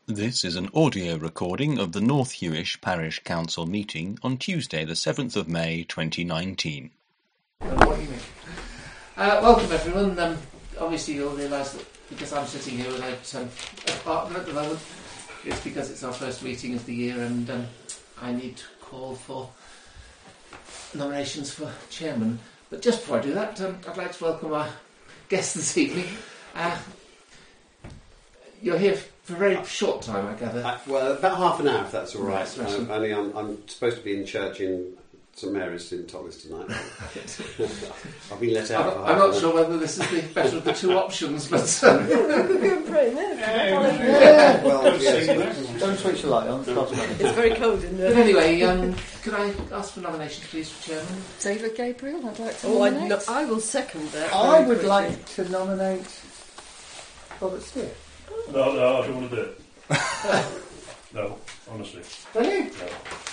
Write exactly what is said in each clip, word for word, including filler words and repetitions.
This is an audio recording of the North Hewish Parish Council meeting on Tuesday the seventh of May twenty nineteen. What do you mean? Uh, welcome everyone. Um, obviously you'll realise that because I'm sitting here without um, a partner at the moment, it's because it's our first meeting of the year and um, I need to call for nominations for chairman. But just before I do that, um, I'd like to welcome our guest this evening. Uh, you're here for a very short time, I gather. Uh, well, about half an hour, if that's all right. Right, Um, only I'm, I'm supposed to be in church in St Mary's in Totnes tonight. I've been let out. I'm, for I'm half not an sure hour. whether this is the better of the two options, but um, Go and pray there. Yeah, well, yes. Don't switch the light on. It's very cold in but there. anyway, um, could I ask for nominations, please, for chairman? David Gabriel, I'd like to Oh, I, nominate. no, I will second that. I very would quickly. like to nominate Robert Stewart. No, no, I don't want to do it. No, honestly, Don't you? no.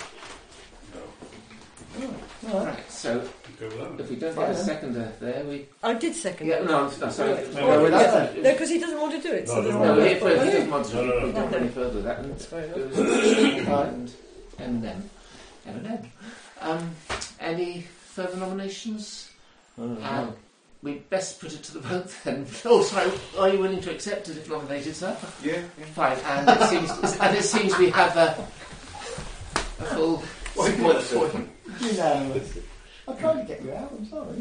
No. All right. Right, so Go with that. if we don't get Fine, a then. seconder there, we... I did second Yeah, it. no, I'm no, sorry. Right. No, No, with that's that it. No, because he doesn't want to do it. So No, there's no, no No, way. if, if he doesn't want to, No, no, no. we don't go any further with that. And That's fair enough. goes and, and then, and then. Um, any further nominations? Um, we best put it to the vote then. Oh, sorry. Are you willing to accept it if nominated, sir? Yeah, yeah. Fine. And it seems, and it seems we have a, a full support for him. You know, I tried to get you out. I'm sorry.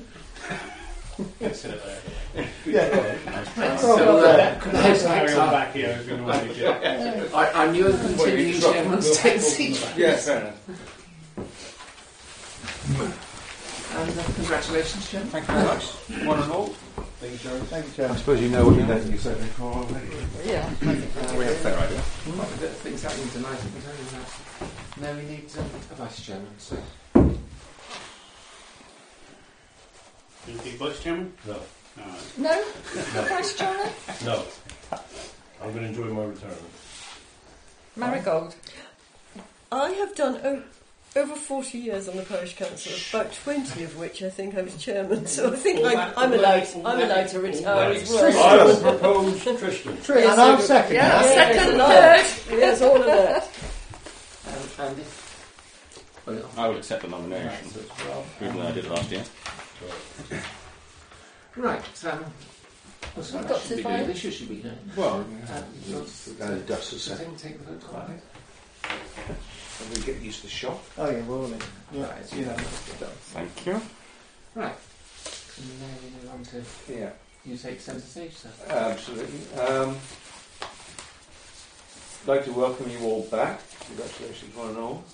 Yeah. Right, Oh, so, well, uh, could I have Carry some- on back here if you want to do it. I, I knew a continuing chairman's take seat. Yeah, fair enough. And uh, congratulations, Chairman. Thank you very much, one and all. Thank you, Chairman. I suppose you know what you're going to say before already. Yeah. We have a fair idea. Quite a bit of things happening tonight, I can tell you that. No, we need um, a vice chairman, so. Anything vice chairman? No. No? Vice Chairman? No. I'm going to enjoy my retirement. Marigold. I have done o- over forty years on the parish council, about twenty of which I think I was chairman. So I think I, I'm allowed. I'm allowed to retire as well. I will propose Tristan. True, Yes, and I'll I- second Yeah, that. second, Yes, third. Yes, all of that. Um, and if. Well, I would accept the nomination, right, so it's well, even though I did it last year. Right, um. Well, sorry, We've got I should to be find- doing this, you should be doing. Well, Um, you'll- uh, dust a so second. take, take the vote on it. And we get used to the shop. Oh, yeah, we're all in. Yeah, Right, you know. Thank you. Right. And now we move on to Yeah, you take centre stage, sir. absolutely. Um, I'd like to welcome you all back. Congratulations, one and all.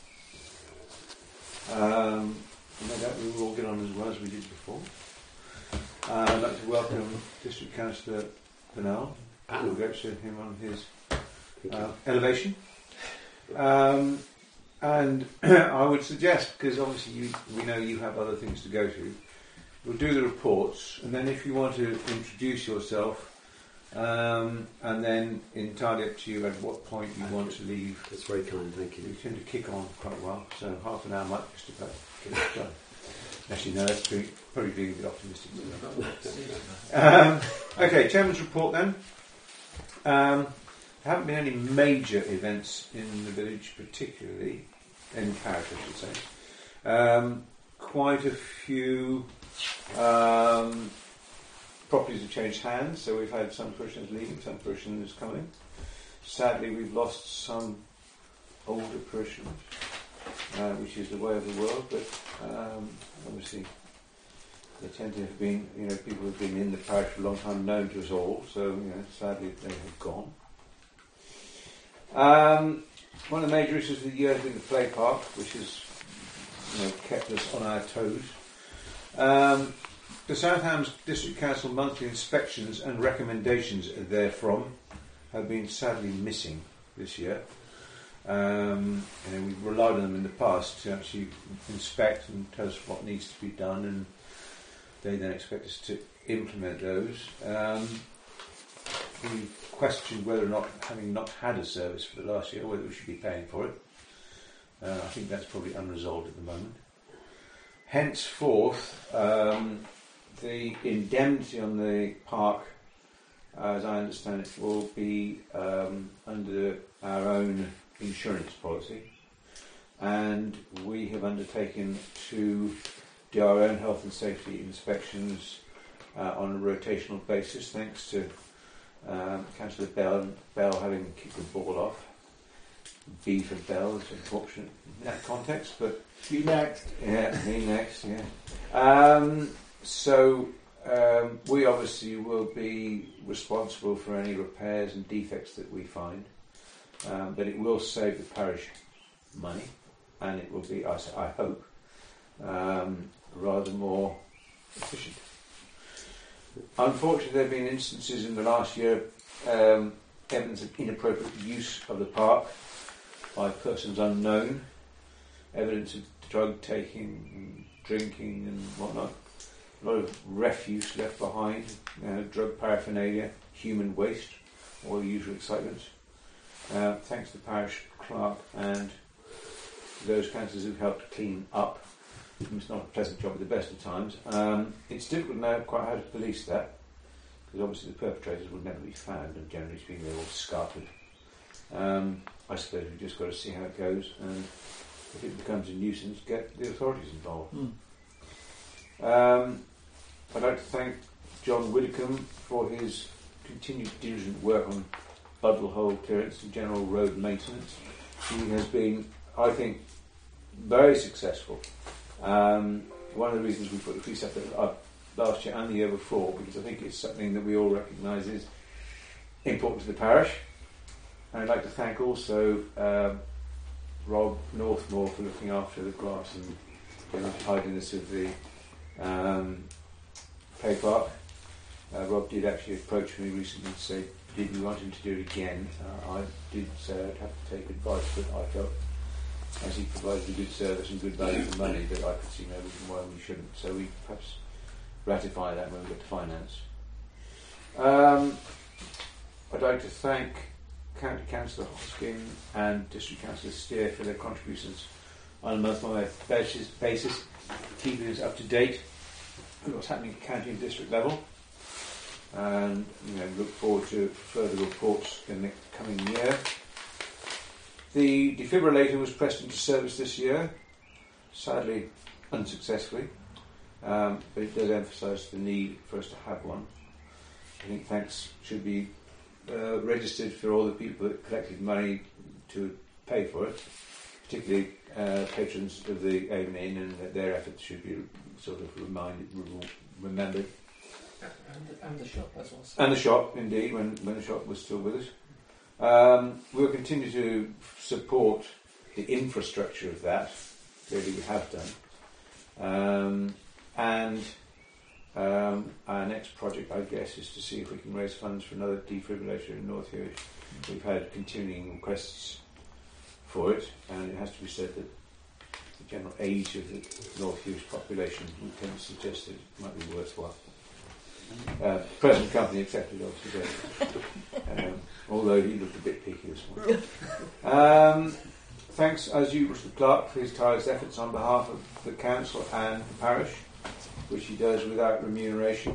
Um, no doubt we will all get on as well as we did before. Uh, I'd like to welcome District Councillor Bernal. We'll go to him on his uh, elevation. Um, and I would suggest, because obviously you, we know you have other things to go to, we'll do the reports, and then if you want to introduce yourself, um, and then entirely up to you at what point you want to leave. That's very kind, thank We you. tend to kick on quite well, so half an hour might just about get it done. Actually, no, that's being, probably being a bit optimistic. Um, okay, Chairman's report then. Um, there haven't been any major events in the village, particularly in parish, I should say. Um, quite a few um, properties have changed hands, so we've had some parishioners leaving, some parishioners coming. Sadly, we've lost some older parishioners, uh, which is the way of the world, but um, obviously they tend to have been, you know, people who have been in the parish for a long time, known to us all, so, you know, sadly they have gone. Um, one of the major issues of the year has been the play park, which has, you know, kept us on our toes. Um, the Southampton District Council monthly inspections and recommendations therefrom have been sadly missing this year. Um, you know, we've relied on them in the past to actually inspect and tell us what needs to be done, and they then expect us to implement those. Um, we questioned whether or not, having not had a service for the last year, whether we should be paying for it. Uh, I think that's probably unresolved at the moment. Henceforth, um, the indemnity on the park, as I understand it, will be um, under our own insurance policy, and we have undertaken to do our own health and safety inspections uh, on a rotational basis, thanks to um, Councillor Bell, Bell having kicked the ball off. B for Bell is unfortunate in that context, but You next. yeah, me next, yeah. Um, so um, we obviously will be responsible for any repairs and defects that we find, um, but it will save the parish money, and it will be, I, I hope, um, rather more efficient. Unfortunately, there have been instances in the last year, um, evidence of inappropriate use of the park by persons unknown, evidence of drug taking and drinking and whatnot, a lot of refuse left behind, you know, drug paraphernalia, human waste, all the usual excitements. Uh, thanks to the parish clerk and those councillors who helped clean up. It's not a pleasant job at the best of times. Um, it's difficult now quite how to police that, because obviously the perpetrators would never be found, and generally speaking they're all scarpered. Um, I suppose we've just got to see how it goes, and if it becomes a nuisance, get the authorities involved. Mm. Um, I'd like to thank John Widdicombe for his continued diligent work on Buddle Hole clearance and general road maintenance. He has been, I think, very successful. Um, one of the reasons we put the piece up uh, last year and the year before, because I think it's something that we all recognise is important to the parish. And I'd like to thank also uh, Rob Northmore for looking after the grass and the tidiness of the um, Pay Park. Uh, Rob did actually approach me recently to say, did we want him to do it again? Uh, I did say I'd have to take advice, but I felt, as he provided a good service and good value for money, that I could see no reason why we shouldn't. So we perhaps ratify that when we get to finance. Um, I'd like to thank County Councillor Hoskin and District Councillor Steer for their contributions on a month-by-month basis, basis, keeping us up to date with what's happening at county and district level, and you know, look forward to further reports in the coming year. The defibrillator was pressed into service this year, sadly unsuccessfully, um, but it does emphasise the need for us to have one. I think thanks should be uh, registered for all the people that collected money to pay for it, particularly uh, patrons of the Avon Inn, and that their efforts should be sort of reminded, re- remembered. And the, and the shop as well. And the shop, indeed, when, when the shop was still with us. Um, we'll continue to support the infrastructure of that. Clearly we have done. Um, and um, our next project, I guess, is to see if we can raise funds for another defibrillator in North Hewish. We've had continuing requests for it, and it has to be said that the general age of the North Hewish population would tend to suggest that it might be worthwhile. Uh, present company accepted, obviously. Um, although he looked a bit peaky this morning. Um, thanks, as usual, to the clerk for his tireless efforts on behalf of the council and the parish, which he does without remuneration.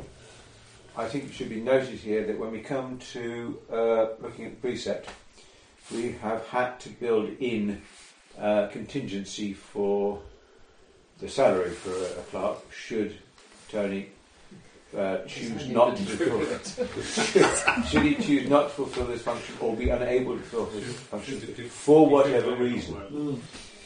I think it should be noted here that when we come to uh, looking at the precept, we have had to build in uh, contingency for the salary for a, a clerk should Tony Uh, choose not to fulfill it. Should he choose not to fulfil this function or be unable to fulfil his function for whatever reason. Mm.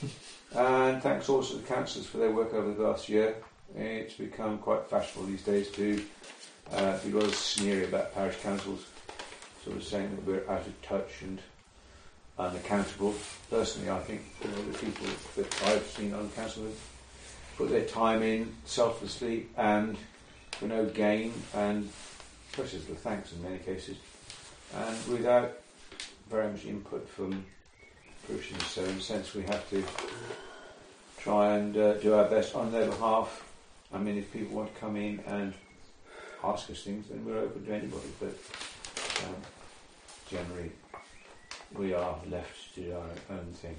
And thanks also to the councillors for their work over the last year. It's become quite fashionable these days to uh, be rather sneery about parish councils, sort of saying that we're out of touch and unaccountable. Personally, I think all of the people that I've seen on council have put their time in selflessly and for no gain, and precious little thanks in many cases, and without very much input from parishioners. So in a sense we have to try and uh, do our best on their behalf. I mean, if people want to come in and ask us things, then we're open to anybody, but um, generally we are left to do our own thing.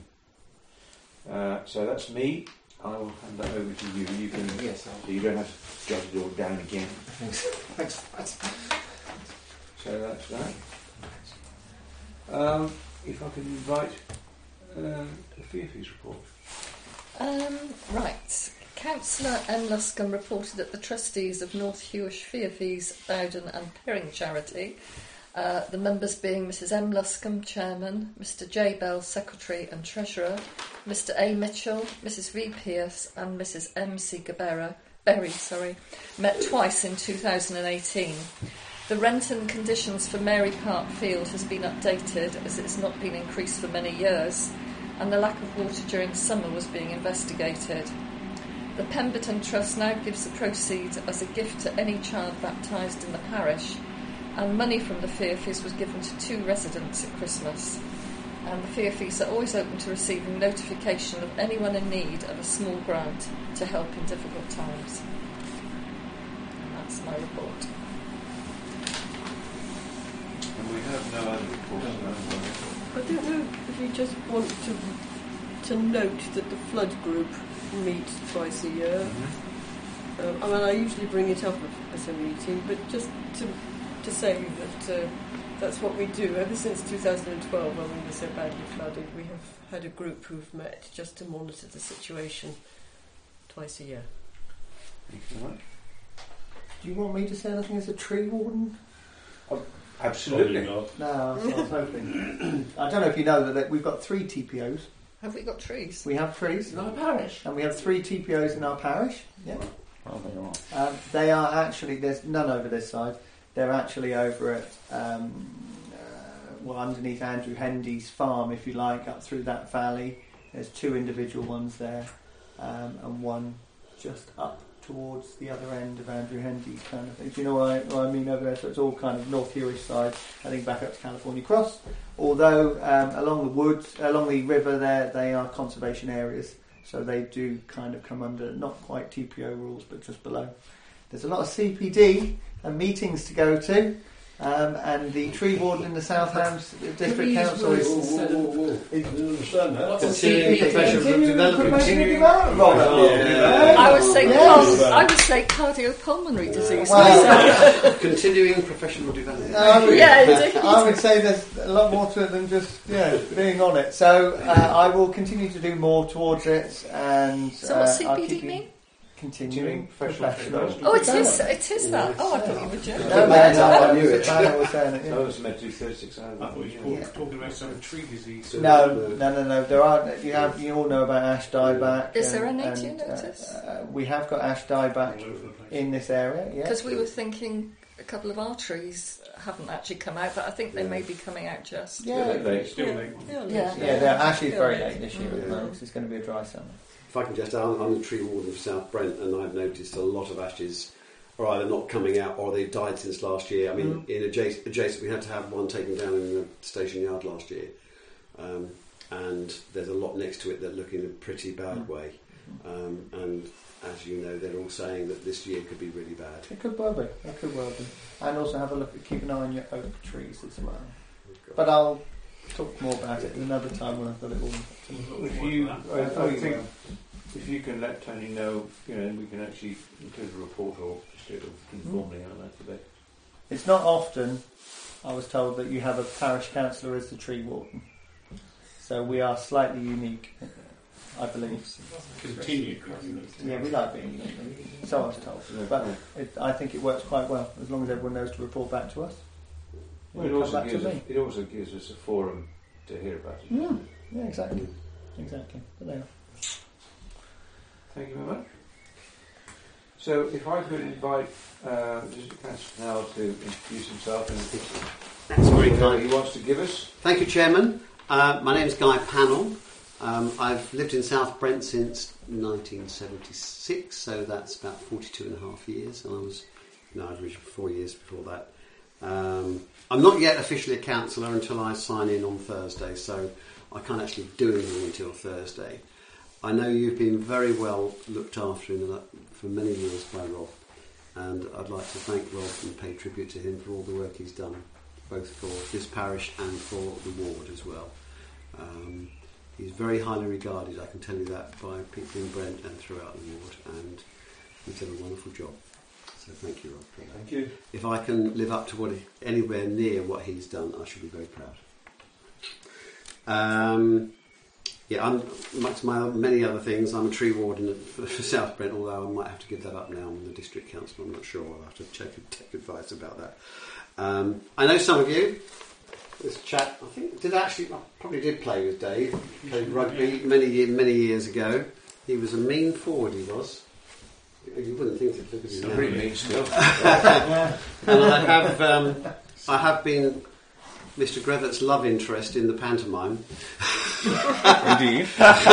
Uh, so that's me. I will hand that over to you. You can. Yes, I'll. So you don't have to jot it all down again. Thanks for that. So that's that. Um, if I could invite uh, the Fearfees report. Um, right. Councillor M. Luscombe reported that the trustees of North Hewish Fearfees, Bowden and Perring Charity, uh, the members being Missus M. Luscombe, Chairman, Mister J. Bell, Secretary and Treasurer, Mister A. Mitchell, Missus V. Pierce and Missus M. C. Gabera, Berry, sorry, met twice in two thousand eighteen. The rent and conditions for Mary Park Field has been updated as it's not been increased for many years, and the lack of water during summer was being investigated. The Pemberton Trust now gives the proceeds as a gift to any child baptised in the parish, and money from the Fearfees was given to two residents at Christmas. And the Fearfees are always open to receiving notification of anyone in need of a small grant to help in difficult times. And that's my report. And we have no other reports. I don't know if you just want to to note that the flood group meet twice a year. Mm-hmm. Um, I mean, I usually bring it up at a meeting, but just to to say that uh, that's what we do. Ever since two thousand twelve, when we were so badly flooded, we have had a group who've met just to monitor the situation twice a year. Thank you very much. Do you want me to say anything as a tree warden? Absolutely. Probably not. No, I was hoping. I don't know if you know that we've got three T P Os. Have we got trees? We have trees, In our parish. and we have three T P Os in our parish. Yeah. Oh, they are. Um, they are actually, there's none over this side. They're actually over at, um, uh, well, underneath Andrew Hendy's farm, if you like, up through that valley. There's two individual ones there, um, and one just up towards the other end of Andrew Hendy's kind of thing. Do you know what I, what I mean over there? So it's all kind of North Hewish side, heading back up to California Cross. Although um, along the woods, along the river there, they are conservation areas. So they do kind of come under, not quite T P O rules, but just below. There's a lot of C P D and meetings to go to, um, and the tree warden in the South Hams District Council is... Instead of- is- I didn't understand that. What's a Continuing C P D? professional Continuing development. professional Continuing development. Yeah. I would say Yeah. car- I would say cardiopulmonary disease. Well, Continuing professional development. I would, Yeah, indeed. I would say there's a lot more to it than just yeah being on it. So uh, I will continue to do more towards it, and So uh, what's I'll C P D keep you- mean? Continuing Continuing professional professional. Oh, it is. It is that. Oh, I thought you were joking. No, That's no, how I no, knew it. Savannah was saying it, yeah. I was meant to do thirty-six hours. I thought you were Yeah. talking about some tree disease. No, no, no, no. There are. You have. You all know about ash dieback. Is there and- a nature and, uh, notice? Uh, we have got ash dieback in this area. Yeah. Because we were thinking a couple of our trees haven't actually come out, but I think they may be coming out just. Yeah. Still late. Still Yeah. late. Yeah. Yeah, they're actually Yeah. very late this year at the Yeah. moment 'cause it's going to be a dry summer. If I can just, I'm, I'm the tree warden of South Brent, and I've noticed a lot of ashes are either not coming out or they've died since last year. I mean, Mm. in adjacent, adjacent, we had to have one taken down in the station yard last year, um, and there's a lot next to it that look in a pretty bad Mm. way. Um, and as you know, they're all saying that this year could be really bad. It could well be. It could well be. And also have a look at keep an eye on your oak trees as well. But I'll talk more about it another time when I've got it all. If you, I, I Oh, you think, will. if you can let Tony know, you know, we can actually include a report or just do it informally on that today. It's not often, I was told, that you have a parish councillor as the tree warden. So we are slightly unique, I believe. Continue. Yeah, we like being unique. So I was told. But it, I think it works quite well, as long as everyone knows to report back to us. Well, it Come also back to gives us, me. it also gives us a forum to hear about it. Mm. Yeah, exactly. Exactly. But there. Thank you very much. So, if I could invite uh, District Councillor now to introduce himself and That's very whatever kind. he wants to give us. Thank you, Chairman. Uh, my name is Guy Pannell. Um, I've lived in South Brent since nineteen seventy-six, so that's about forty-two and a half years. And I was, no, I was four years before that. Um, I'm not yet officially a councillor until I sign in on Thursday, so I can't actually do anything until Thursday. I know you've been very well looked after in that for many years by Rob, and I'd like to thank Rob and pay tribute to him for all the work he's done, both for this parish and for the ward as well. Um, he's very highly regarded, I can tell you that, by people in Brent and throughout the ward, and he's done a wonderful job. So thank you, Rob. For that. Thank you. If I can live up to what he, anywhere near what he's done, I should be very proud. Um, yeah, I'm amongst my many other things. I'm a tree warden for South Brent, although I might have to give that up now. I'm the district council. I'm not sure. I'll have to check take advice about that. Um, I know some of you. This chap, I think, did actually I probably did play with Dave. Played rugby many year, many years ago. He was a mean forward. He was. You wouldn't think it. Look at his Pretty mean still. And I have, um, I have been Mister Grevitt's love interest in the pantomime. Indeed.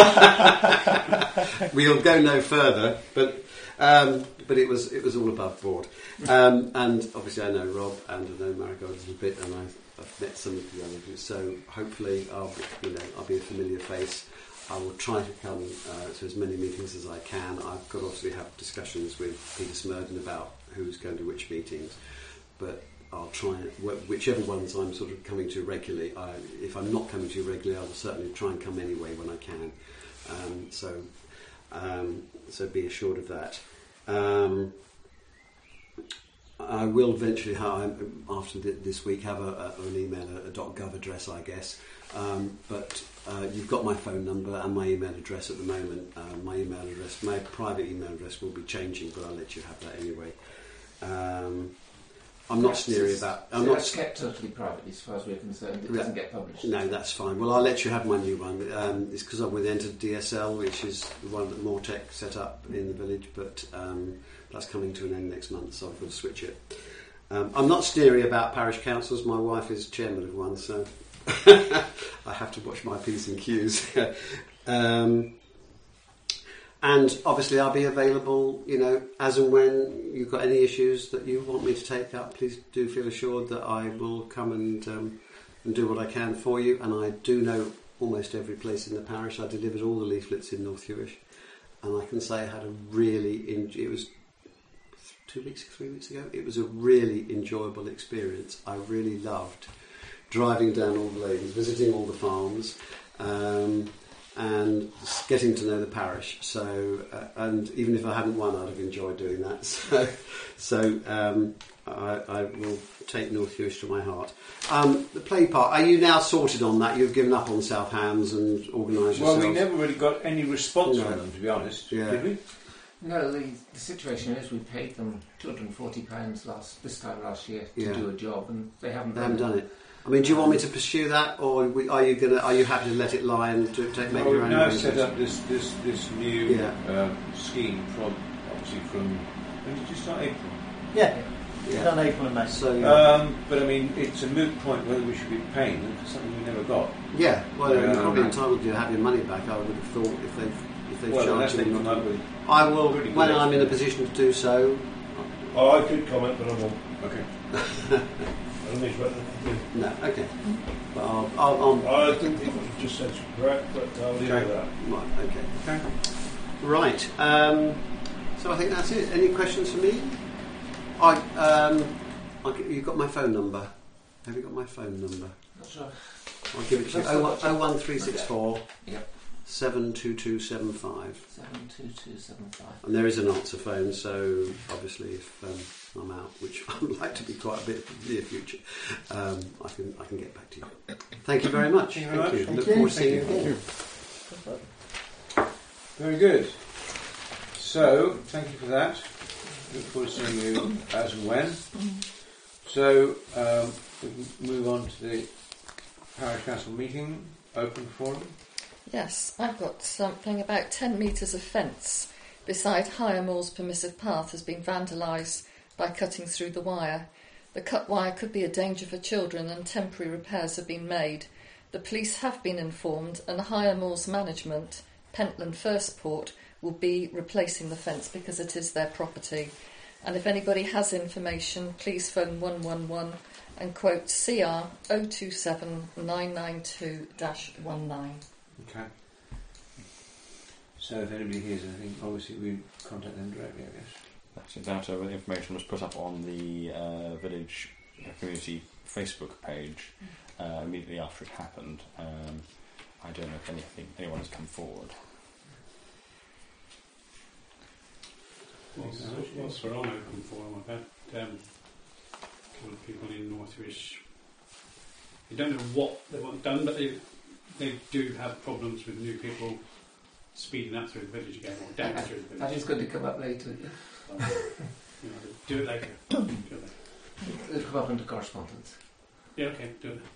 We'll go no further, but um, but it was it was all above board. Um, and obviously, I know Rob and I know Marigold a little bit, and I've, I've met some of the others. So hopefully, I'll be, you know I'll be a familiar face. I will try to come uh, to as many meetings as I can. I've got to obviously have discussions with Peter Smurden about who's going to which meetings, but I'll try and, whichever ones I'm sort of coming to regularly. I, if I'm not coming to regularly, I will certainly try and come anyway when I can. Um, so, um, so be assured of that. Um, I will eventually, have, after this week, have a, a, an email, a, a .gov address, I guess. Um, but uh, you've got my phone number and my email address at the moment. Uh, my email address, my private email address will be changing, but I'll let you have that anyway. Um, I'm not Yes, sneery it's- about. so I'm not. that's kept totally private as far as we're concerned. It Yeah. doesn't get published. No, that's fine. Well, I'll let you have my new one. Um, it's because I'm with Enter D S L, which is the one that Mortec set up in the village, but um, that's coming to an end next month, so I've got to switch it. Um, I'm not sneery about parish councils. My wife is chairman of one, so I have to watch my P's and Q's. um, and obviously, I'll be available, you know, as and when you've got any issues that you want me to take up. Please do feel assured that I will come and um, and do what I can for you. And I do know almost every place in the parish. I delivered all the leaflets in North Hewish, and I can say I had a really en- it was two weeks, three weeks ago. It was a really enjoyable experience. I really loved driving down all the lanes, visiting all the farms. Um, and getting to know the parish. So, uh, and even if I hadn't won, I'd have enjoyed doing that. So, so um, I, I will take North Hewish to my heart. Um, the play part, are you now sorted on that? You've given up on South Hams and organised Well, yourselves? we never really got any response No. from them, to be honest. Yeah. Did we? No, the, the situation is we paid them two hundred and forty pounds last this time last year to Yeah. do a job, and they haven't. They done haven't it. done it. I mean, do you want me to pursue that, or we- are you gonna? Are you happy to let it lie and to take make Well, your we've own now arrangements? set up this this this new Yeah. um, scheme from obviously from when did you start April? Yeah, Yeah. done April and May. So Um, but I mean, it's a moot point whether we should be paying them for something we never got. yeah, well, you're Um, probably entitled to have your money back. I would have thought if they've if they've Well, unless charged they you. come up with I will, Pretty good when I'm in a explanation. position to do so. Oh, I could comment, but I won't. okay. I don't need to. No, okay. But I'll, I'll, I'll I think what you just said is correct, but I'll leave it Okay. at that. right, okay. Okay. Right. Um, so I think that's it. Any questions for me? I, um, I'll get, you've got my phone number. Have you got my phone number? Not sure. I'll give it to you. Oh one three six four Yep. seven two two seven five. Seven two two seven five. And there is an answer phone, so obviously if um, I'm out, which I would like to be quite a bit in the near future, um, I can I can get back to you. Thank you very much. Thank you very much. Look Thank forward you. to seeing you Thank again. you. Very good. So, thank you for that. Look forward to seeing you as and when. So, um, we can move on to the parish council meeting, open forum. Yes, I've got something about ten metres of fence beside Higher Moor's permissive path has been vandalised by cutting through the wire. The cut wire could be a danger for children and temporary repairs have been made. The police have been informed and Higher Moor's management, Pentland First Port, will be replacing the fence because it is their property. And if anybody has information, please phone one one one and quote C R zero two seven nine nine two dash one nine. Okay. So, if anybody hears anything, obviously we contact them directly, I guess. That's it. That uh, the information was put up on the uh, village community Facebook page uh, immediately after it happened. Um, I don't know if anything anyone has come forward. Whilst, whilst we're on open forum, I've had um, a couple of people in North Hewish. You don't know what they want done, but they they do have problems with new people speeding up through the village again or down through the village. That is going to come up later. Um, you know, do it later. Do it later. It'll come up under correspondence. Yeah, okay, do it.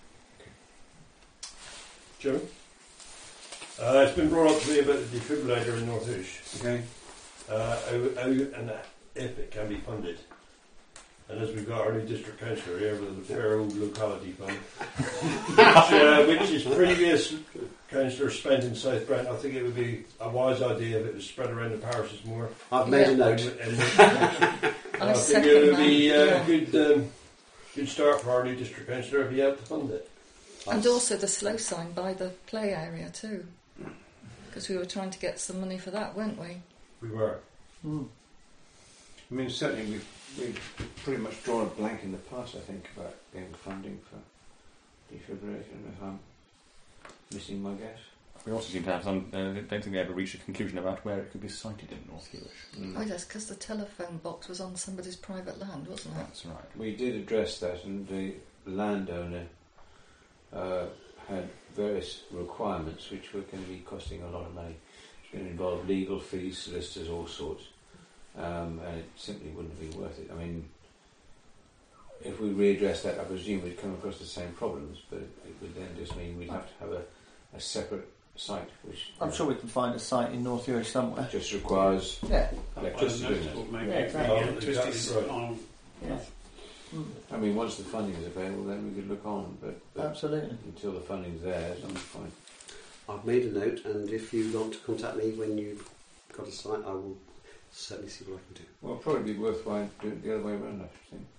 Joe? Uh, it's been brought up to me about the defibrillator in North Ush. Okay. Uh, how, how and if it can be funded. And as we've got our new district councillor here with the fair old locality fund, which, uh, which is previous councillor spent in South Brent, I think it would be a wise idea if it was spread around the parishes more. I've made a note. And, and, and I, I think it would second be a uh, that, yeah. good, um, good start for our new district councillor if he helped to fund it. And also the slow sign by the play area too. Because we were trying to get some money for that, weren't we? We were. Mm. I mean, certainly we've, we've pretty much drawn a blank in the past, I think, about getting funding for defibrillation, if I'm missing my guess. We also seem to have some, uh, I don't think they ever reached a conclusion about where it could be sited in North Hewish. Mm. Oh yes, because the telephone box was on somebody's private land, wasn't it? That's right. We did address that, and the landowner uh, had various requirements which were going to be costing a lot of money. It's going to involve legal fees, solicitors, all sorts, um, and it simply wouldn't be worth it. I mean, if we readdress that, I presume we'd come across the same problems, but it, it would then just mean we'd have to have a, a separate site, which I'm sure we can find a site in North Hewish somewhere. just requires Yeah. electricity. Well, doesn't it? noticeable, maybe. Yeah, exactly. Oh, Yeah, electricity exactly right. on- Yeah. Mm. I mean, once the funding is available, then we could look on, but, but Absolutely. until the funding's there, something's fine. I've made a note, and if you want to contact me when you've got a site, I will certainly see what I can do. Well, it'll probably be worthwhile doing it the other way around, I should think.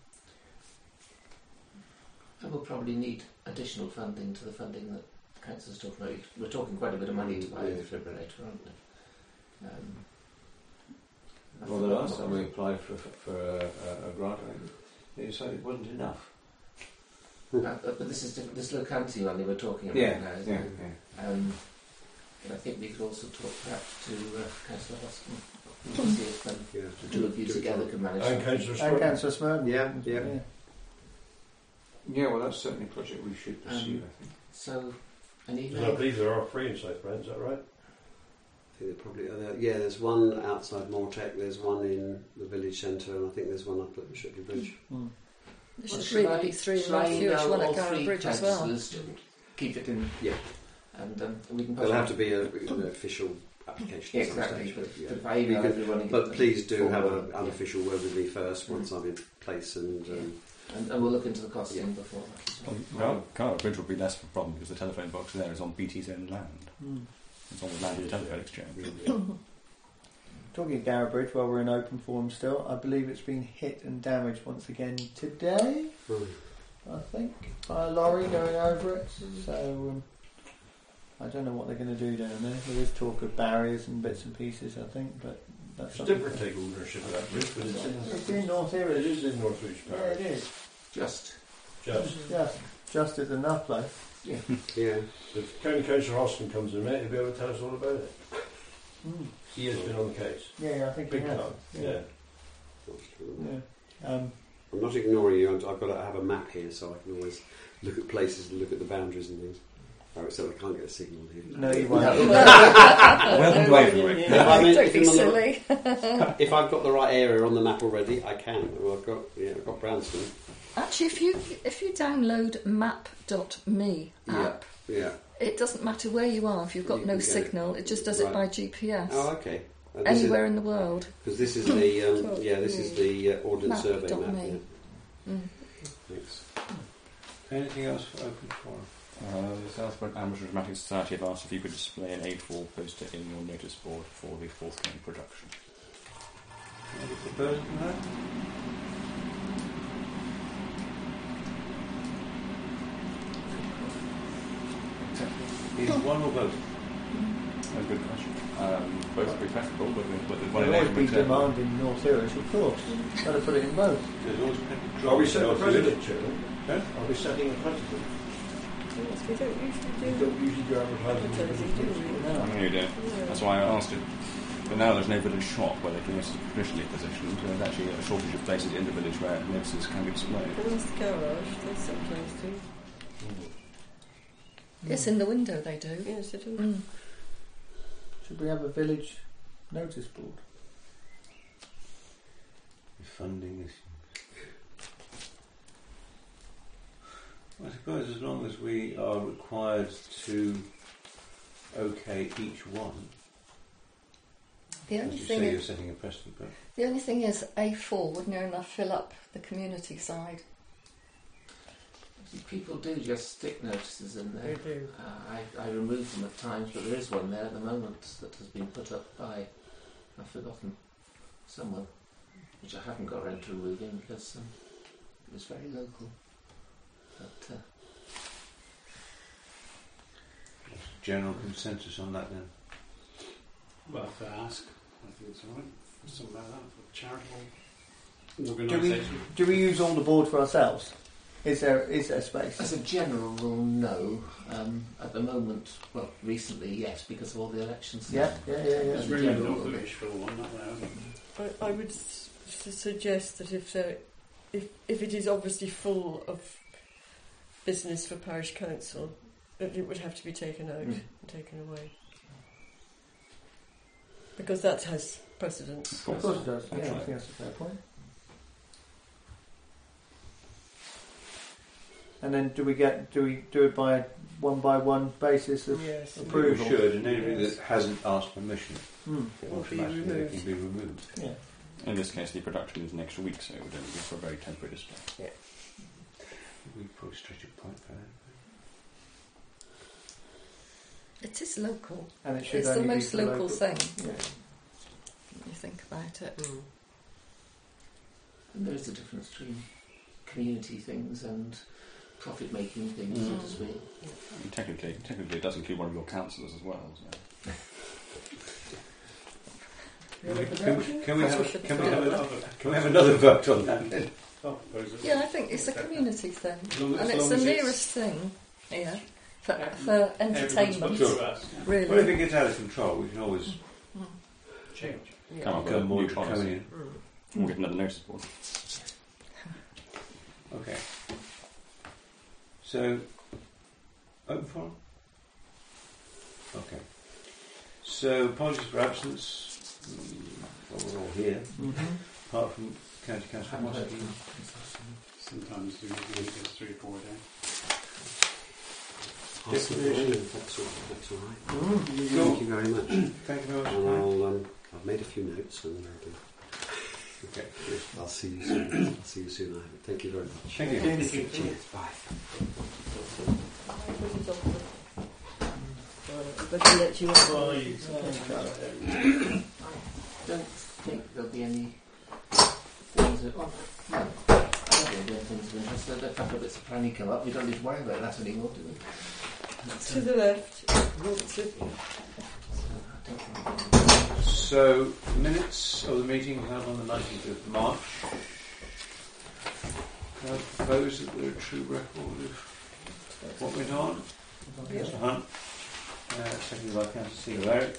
And we'll probably need additional funding to the funding that the council's talking about. We're talking quite a bit of money to buy a Yeah. defibrillator, aren't we? Um, I Well, the forgot last what time was we it. applied for, for a, a, a grant, I think they decided it wasn't enough. Uh, but this is different, this locality one they were talking about Yeah, now, isn't yeah, it? yeah. Um, but I think we could also talk perhaps to uh, Councillor Hoskin to see if um, Yeah, the two of you do it together all. can manage And something. Councillor And Spurgeon. Councillor Smurden. Yeah, yeah. Yeah, well, that's certainly a project we should pursue, Um, I think. So, any Because I believe there are three in South Brent, is that right? I think they probably are there. Yeah, there's one outside Mortec, there's one in the village centre, and I think there's one up at Shipley Bridge. Mm. There Well, should shall really I- be three in shall I North Hewish, email one all at Garrett three Bridge as well. councillors to keep it in, Yeah, and um, we can. there'll have to be a, an official application Yeah, at some exactly. stage. But, But, yeah. but if I email You could- everyone, and get but them please do have forward, an yeah. unofficial word with me first once I'm in place, and um, and, and we'll look into the costing Yeah. before that as well. Well, Carl Bridge would be less of a problem because the telephone box there is on B T's own land. Mm. It's on the land of the telephone exchange. Talking of Garrett Bridge, while we're in open forum still, I believe it's been hit and damaged once again today, right. I think, by a lorry going over it. So um, I don't know what they're going to do down there. There is talk of barriers and bits and pieces, I think, but that's It's something. different take ownership of that bridge, but it's in, It's in North it Hewish. is in North East Yeah, Parish. it is. Just. Just. Just, just is enough, though. Yeah. Yeah. If County Councillor Austin comes in, mate, he'll be able to tell us all about it. Mm. He has been on the case. Yeah, yeah, I think Big he has. time. Yeah. Yeah. Um, I'm not ignoring you. I've got to have a map here, so I can always look at places and look at the boundaries and things. Oh, except I can't get a signal here. no, you won't. Welcome to Waverley. If I'm in- Don't if be I'm on the- silly. If I've got the right area on the map already, I can. Well, I've got, yeah, I've got Branston. Actually, if you if you download map dot me app, Yeah. it doesn't matter where you are. If you've got You no can get signal, it just does it Right. by G P S. Oh, okay. Uh, this Anywhere in the world. Because this is the um, yeah, this is the uh, Ordnance Map Survey dot map. me. Yeah. Mm. Thanks. Anything else for open forum? Uh, the Southport Amateur Dramatic Society have asked if you could display an A four poster in your notice board for the forthcoming production. Any proposal for that? Is one or both? That's a good question. Um, both would be preferable, but but there's one There'll always in be every demand in North Hewish, of course. Got to put it in both. There's always plenty of Are we trouble setting the with president, Chairman? Huh? Are we setting the president? Yes, we don't usually We do don't usually do advertising. advertising, do we? I know you do. Yeah. That's why I asked it. But now there's no village shop where they can be traditionally positioned. There's actually a shortage of places in the village where notices can be displayed. But there's the garage, they sometimes do. Yes, in the window they do. Yes, it is. Mm. Should we have a village notice board? Funding issue. I suppose as long as we are required to okay each one, The as only you thing say, you're is, setting a precedent. But the only thing is, A four would near enough fill up the community side. People do just stick notices in there. They do. Uh, I, I remove them at times, but there is one there at the moment that has been put up by, I've forgotten, someone, which I haven't got around to removing because um, it was very local. But uh, general consensus on that then. Well, if I ask, I think it's alright. Something like that for charitable Do we organisation. do we use all the board for ourselves? Is there is there space? as a general rule, no. Um, at the moment, well, recently, yes, because of all the elections. Yeah, yeah, yeah, yeah. There's room in North Wish for one, not there. I, I would s- s- suggest that if there, if if it is obviously full of business for parish council, that it would have to be taken out Mm. and taken away, because that has precedence. Of course it does. Yeah, I Absolutely. think that's a fair point. And then do we get do we do it by one by one basis of Yes. We approval? should, and anybody Yes. that hasn't asked permission, Hmm. Will be automatically they removed. can be removed. Yeah. In this case, the production is next week, so it would only be for a very temporary display. We probably stretch it quite far. It is local. And it should It's the only be most for local thing, Yeah. when you think about it. Mm. And there is a difference between community things and profit-making things, so Mm. to speak. I mean, technically, technically, it does include one of your councillors as well. So. Can we, can we, can we Perhaps we have should can we put have it a, up. can we have another vote on that then? I'll propose it. Yeah, I think it's a community thing, As long- and as it's long the as nearest thing here for, Yeah. for Everyone's entertainment. got to us. Well, if Really. it gets out of control, we can always Mm. Change. Yeah. Come up with a become more new policy. draconian. Mm. We'll get another notice board. Okay. So, open forum? Okay. So, apologies for absence. Mm, Well, we're all here, Mm-hmm. apart from County I Councillor haven't heard Mossy. from Sometimes the week is three or four days. Declaration. That's all, that's all right. Mm. Thank you very much. Thank you very much. And I'll, um, I've made a few notes and I'll, do- Okay, good. I'll see you soon. I'll see you soon. I hope. Thank you very much. Thank you. Thank you. Cheers. Bye. I put it off the- Uh, but I'll let you off. I don't think there'll be any things that... Oh, no. I don't think there'll be any things of interest. There are a couple of bits of planning come up. We don't need to worry about that anymore, do we? To the left. To- So, minutes of the meeting held on the nineteenth of March. Can I propose that they're a true record of what went on? Councillor Hunt, uh, seconded by Councillor Sealer Eric.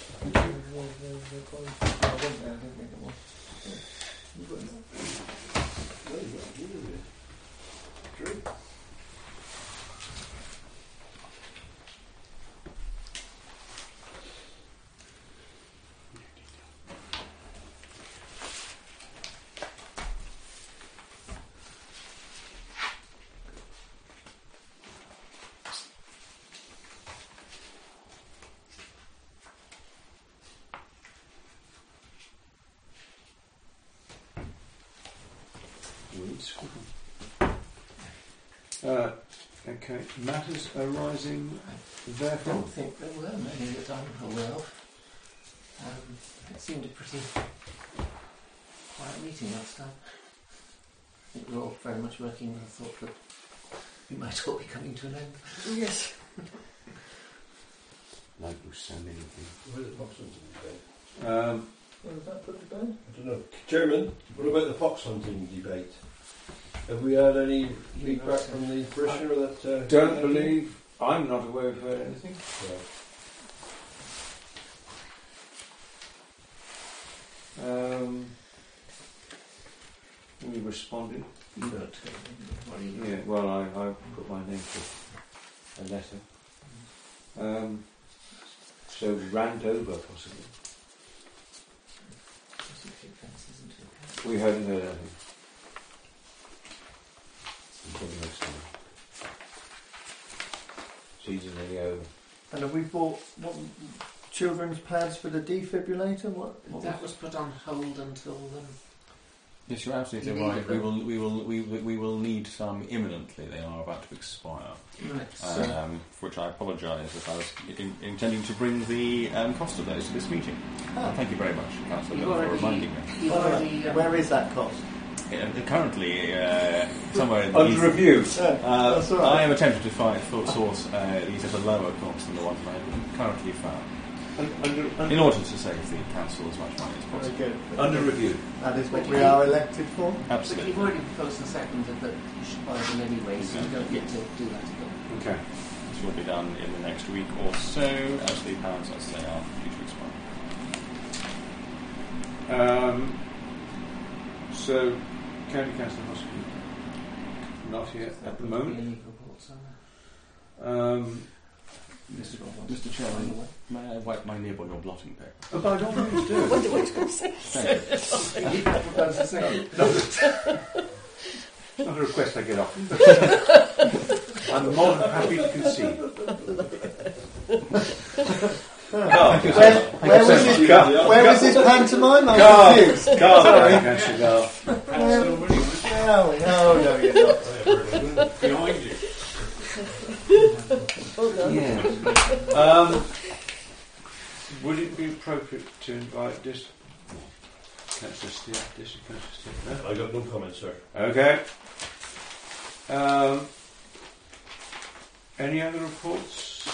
Uh, okay, matters arising I therefrom. don't think there were many that I'm aware of. Um, it seemed a pretty quiet meeting last time. I think we were all very much working with the thought that we might all be coming to an end. Yes. Like with so many things. Where's the fox hunting debate? Um, What was that put to bed? I don't know. Chairman, what about the fox hunting debate? Have we had any feedback from the parishioner that... Uh, don't believe, I'm not aware of uh, anything. Um, we responded. You don't. What are you? Yeah, well, I, I put my name to a letter. Um, so Randover, possibly. We haven't heard anything. Until next time. Season nearly over. And have we bought what, children's pads for the defibrillator? What? what That was put on hold until um, Yes, you're absolutely You need right. We will, we will, we will, we will need some imminently. They are about to expire. right, so Um, for which I apologise if I was in, intending to bring the um, cost of those to this meeting. Ah. Thank you very much, Councillor, You've Miller, for already- reminding me. you've already um, Where is that cost? Uh, currently, uh, somewhere in the Under east- review. Uh, That's all right. I am attempting to find for source uh, these at a lower cost than the ones I have currently found, Un- Under, in under, order to save the council as much money as Very possible. good. under review. That is what we are elected for. but Absolutely. you've already proposed and seconded that you should buy them anyway, so you don't get to do that again. Okay. This will be done in the next week or so, as the pounds, as they are due to expire. Um, so, County Council Hospital. Not yet at the moment. Any reports on that? Um, Mister Mister Chairman, may I wipe my nib on your blotting paper? oh, by all means I do. wonder what he's going to say. Thank you. You propose a second. It's not a request I get often, but I'm more than happy to concede. Where, where was his, where was his pantomime? I'm Carl. confused. Carl, Sorry. Councillor Carl. No, no, no, you're not. Behind you. Well done. Yeah. Um, would it be appropriate to invite this Councillor Steele? This is Councillor Steele. No? I got no comments, sir. Okay. Um, any other reports?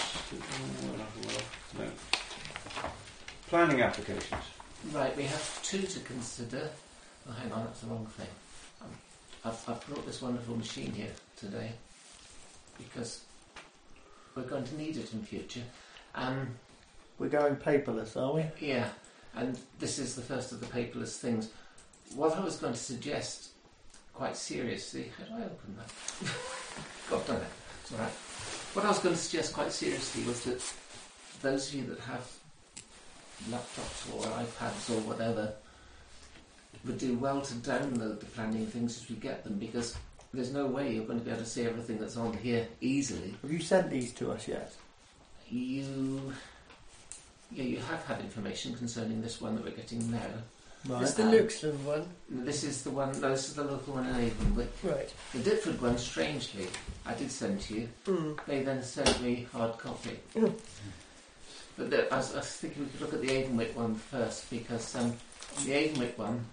No. Planning applications. Right, we have two to consider. Oh, hang on, that's the wrong thing. Um, I've, I've brought this wonderful machine here today because we're going to need it in future. Um, We're going paperless, are we? yeah, and this is the first of the paperless things. What I was going to suggest, quite seriously, how do I open that? God, I've done it. It's all right. What I was going to suggest quite seriously was that those of you that have laptops or iPads or whatever would do well to download the planning things as we get them, because there's no way you're going to be able to see everything that's on here easily. Have you sent these to us yet? You, yeah, you have had information concerning this one that we're getting now. Right. It's the Luxland one. This is the one. No, this is the local one in Avonwick. Right. The Ditford one, strangely, I did send to you. Mm. They then sent me hard copy. Mm. But the, I, was, I was thinking we could look at the Avonwick one first, because um, the Avonwick one,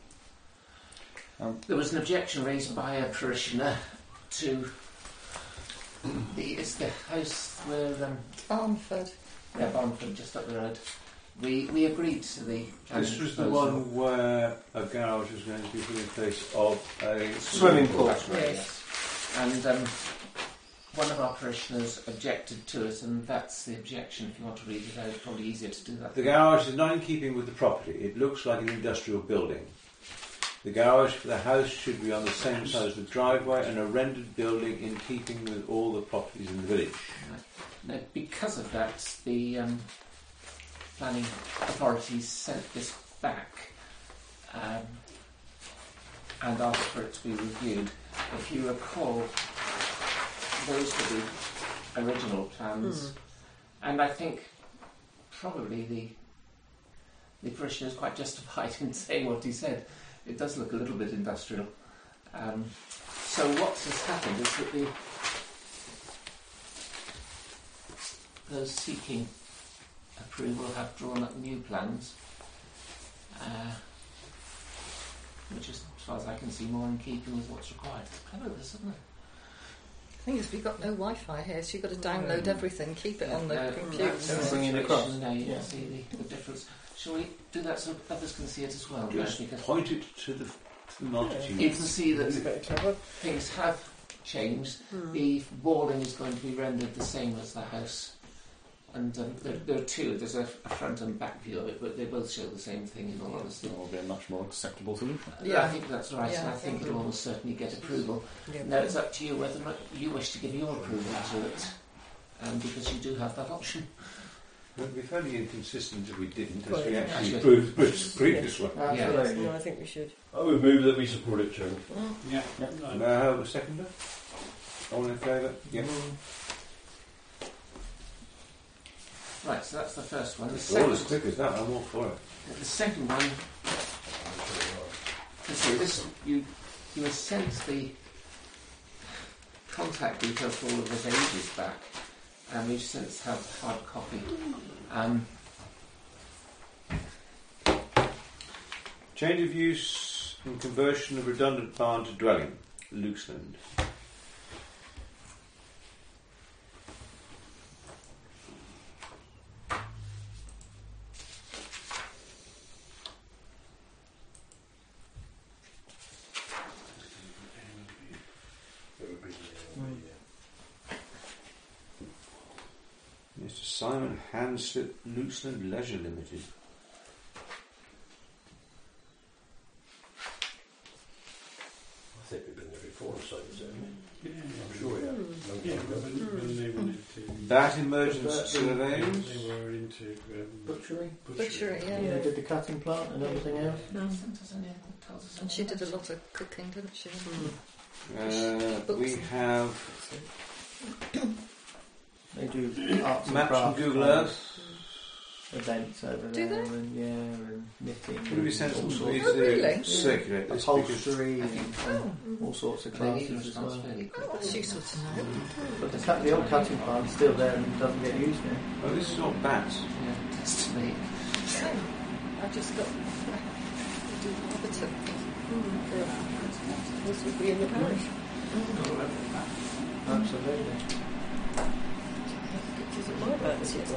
Um, there was an objection raised by a parishioner to the it's the house where um, Barnford. yeah, Barnford, just up the road. We we agreed to the planning This was the proposal. one where a garage was going to be put in place of a Swimming pool. That's right, Yes. yes. And um, one of our parishioners objected to it, and that's the objection. If you want to read it out, it's probably easier to do that. The garage is not in keeping with the property. It looks like an industrial building. The garage for the house should be on the same side as the driveway and a rendered building in keeping with all the properties in the village. Now, because of that, the um, planning authorities sent this back um, and asked for it to be reviewed. If you recall, those were the original plans, Mm. and I think probably the the parishioner is quite justified in saying what he said. It does look a little bit industrial. Um, so what has happened is that the those seeking approval have drawn up new plans, uh, which is, as far as I can see, more in keeping with what's required. It's clever, this, isn't it? The thing is, we've got no Wi-Fi here, so you've got to download everything, keep it on the Uh, computer. that's the Bring it across. situation now, you Yeah. can see the, the difference. Shall we do that so others can see it as well? Just Because point it to the, to the multitude. you can see that It's very clever. things have changed. Mm. The walling is going to be rendered the same as the house. And um, there, there are two, there's a, a front and back view of it, but they both show the same thing in all honesty. That will be a much more acceptable solution. Yeah, I think that's right, Yeah, and I I think think it will almost certainly get approval. Yeah. Now it's up to you whether or not you wish to give your approval to it. um, because you do have that option. It would be fairly inconsistent if we didn't, as Well, we yeah. actually Actually- approved Bruce's previous one. Absolutely. No, I think we should. I would move that we support it, Chairman. Yeah. May No. I have a seconder? All in favour? Yes. Right, so that's the first one. The All second, as quick as that, I'm all for it. the second one, let's see, this, you, you were sent the contact details for all of us ages back, and we've since had a hard copy. Um, Change of use and conversion of redundant barn to dwelling, Looseland. Mister Simon Hanslet Looseland Leisure Limited. I think we've been there before, so it's only. Yeah, I'm sure we have. Long Yeah, time ago. when, when they wanted to. Bat emergency But- surveys. They were into um, Butchery. Butchery, yeah. Yeah, did the cutting plant and everything else. sent us anything that tells us And she about did a it. lot of cooking, didn't she? Uh, we have They do arts and maps from crafts Google kind of Earth. events over Do there, they? and yeah, and knitting. What have we sent and all them sorts to Oh, really? circulate this? Because upholstery I and, think- and all sorts of They need classes as response well. fairly quick. Oh, that's useful to know. But the, cut, the old cutting plant's still there and doesn't get used now. oh, this is all bats. Yeah, that's to me. I just got. I do Hobbiton. This would be in the parish. Absolutely. Pictures of my bats yet.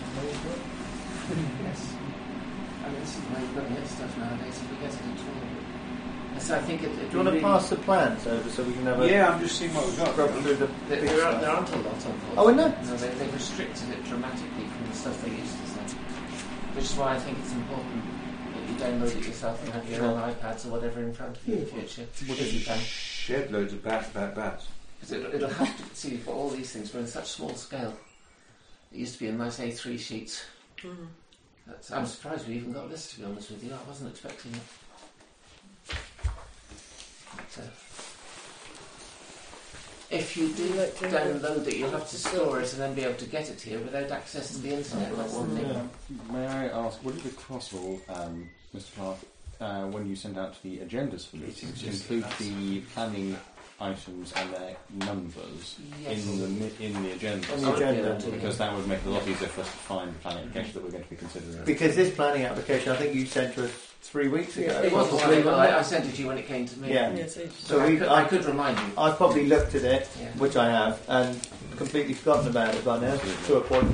Yes. I mean, this is the way you've got to get stuff nowadays if we get it at all. And so I think it, it Do you want to pass the plans over so we can have a Yeah, I'm just seeing what we've got. scrub through the There, big there, are, stuff? there aren't a lot, unfortunately. Oh, I know. No, they, they've restricted it dramatically from the stuff they used to send. Which is why I think it's important that you download it yourself and have your own iPads or whatever in front of you in the future, if you can. Shed loads of bats, bat, bats. Because it, it'll have to, see, for all these things, we're in such small scale. It used to be in nice A three sheets. Mm. That's, I'm surprised we even got this, to be honest with you. I wasn't expecting it. But, uh, if you do Would you like to download it, you'll have to store it and then be able to get it here without access to the internet. That's one thing. Yeah. May I ask, would it be possible, um, Mister Clark, uh, when you send out the agendas for meetings, to include the planning items and their numbers Yes. in the mi- in the agenda? On the agenda. Because that would make it a lot easier for us to find the planning application that we're going to be considering. Because this planning application, I think you sent to us three weeks ago. It was possibly, possible. wasn't I, I it? sent it to you when it came to me. Yeah. Yes, I- So I, we, could, I, I could remind you. I've probably looked at it, Yeah. which I have, and completely forgotten about it by now, Absolutely. to a point.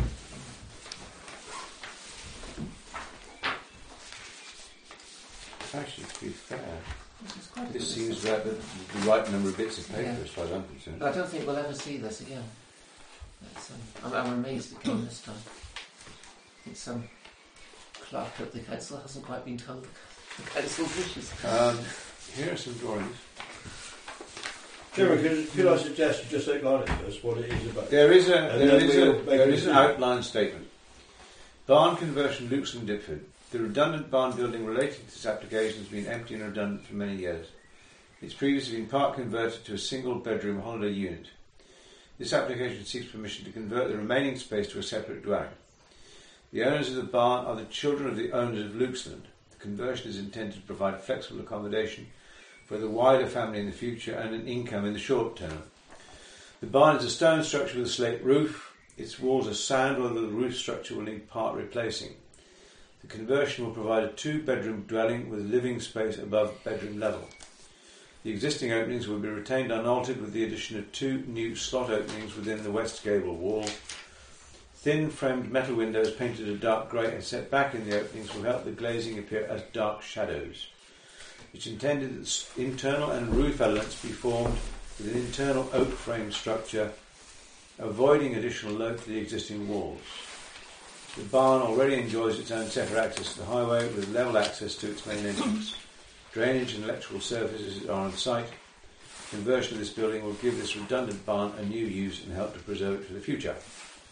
Actually, to be fair, This is quite a this good seems list. right, the, the right number of bits of paper Yeah. as far as I'm concerned. But I don't think we'll ever see this again. It's, um, I'm, I'm amazed it came this time. It's some clerk at the council hasn't quite been told the council's wishes. Um, here are some drawings. Chairman, could, could I suggest you just outline it to us what it is about? There is a And there then is we'll a make there a is an decision. outline statement. Barn conversion, Lukes and Dipford. The redundant barn building relating to this application has been empty and redundant for many years. It's previously been part converted to a single bedroom holiday unit. This application seeks permission to convert the remaining space to a separate dwelling. The owners of the barn are the children of the owners of Lukesland. The conversion is intended to provide flexible accommodation for the wider family in the future and an income in the short term. The barn is a stone structure with a slate roof. Its walls are sound, although the roof structure will need part replacing. The conversion will provide a two-bedroom dwelling with living space above bedroom level. The existing openings will be retained unaltered with the addition of two new slot openings within the west gable wall. Thin framed metal windows painted a dark grey and set back in the openings will help the glazing appear as dark shadows. It's intended that internal and roof elements be formed with an internal oak frame structure, avoiding additional load to the existing walls. The barn already enjoys its own separate access to the highway with level access to its main entrance. Drainage and electrical services are on site. Conversion of this building will give this redundant barn a new use and help to preserve it for the future.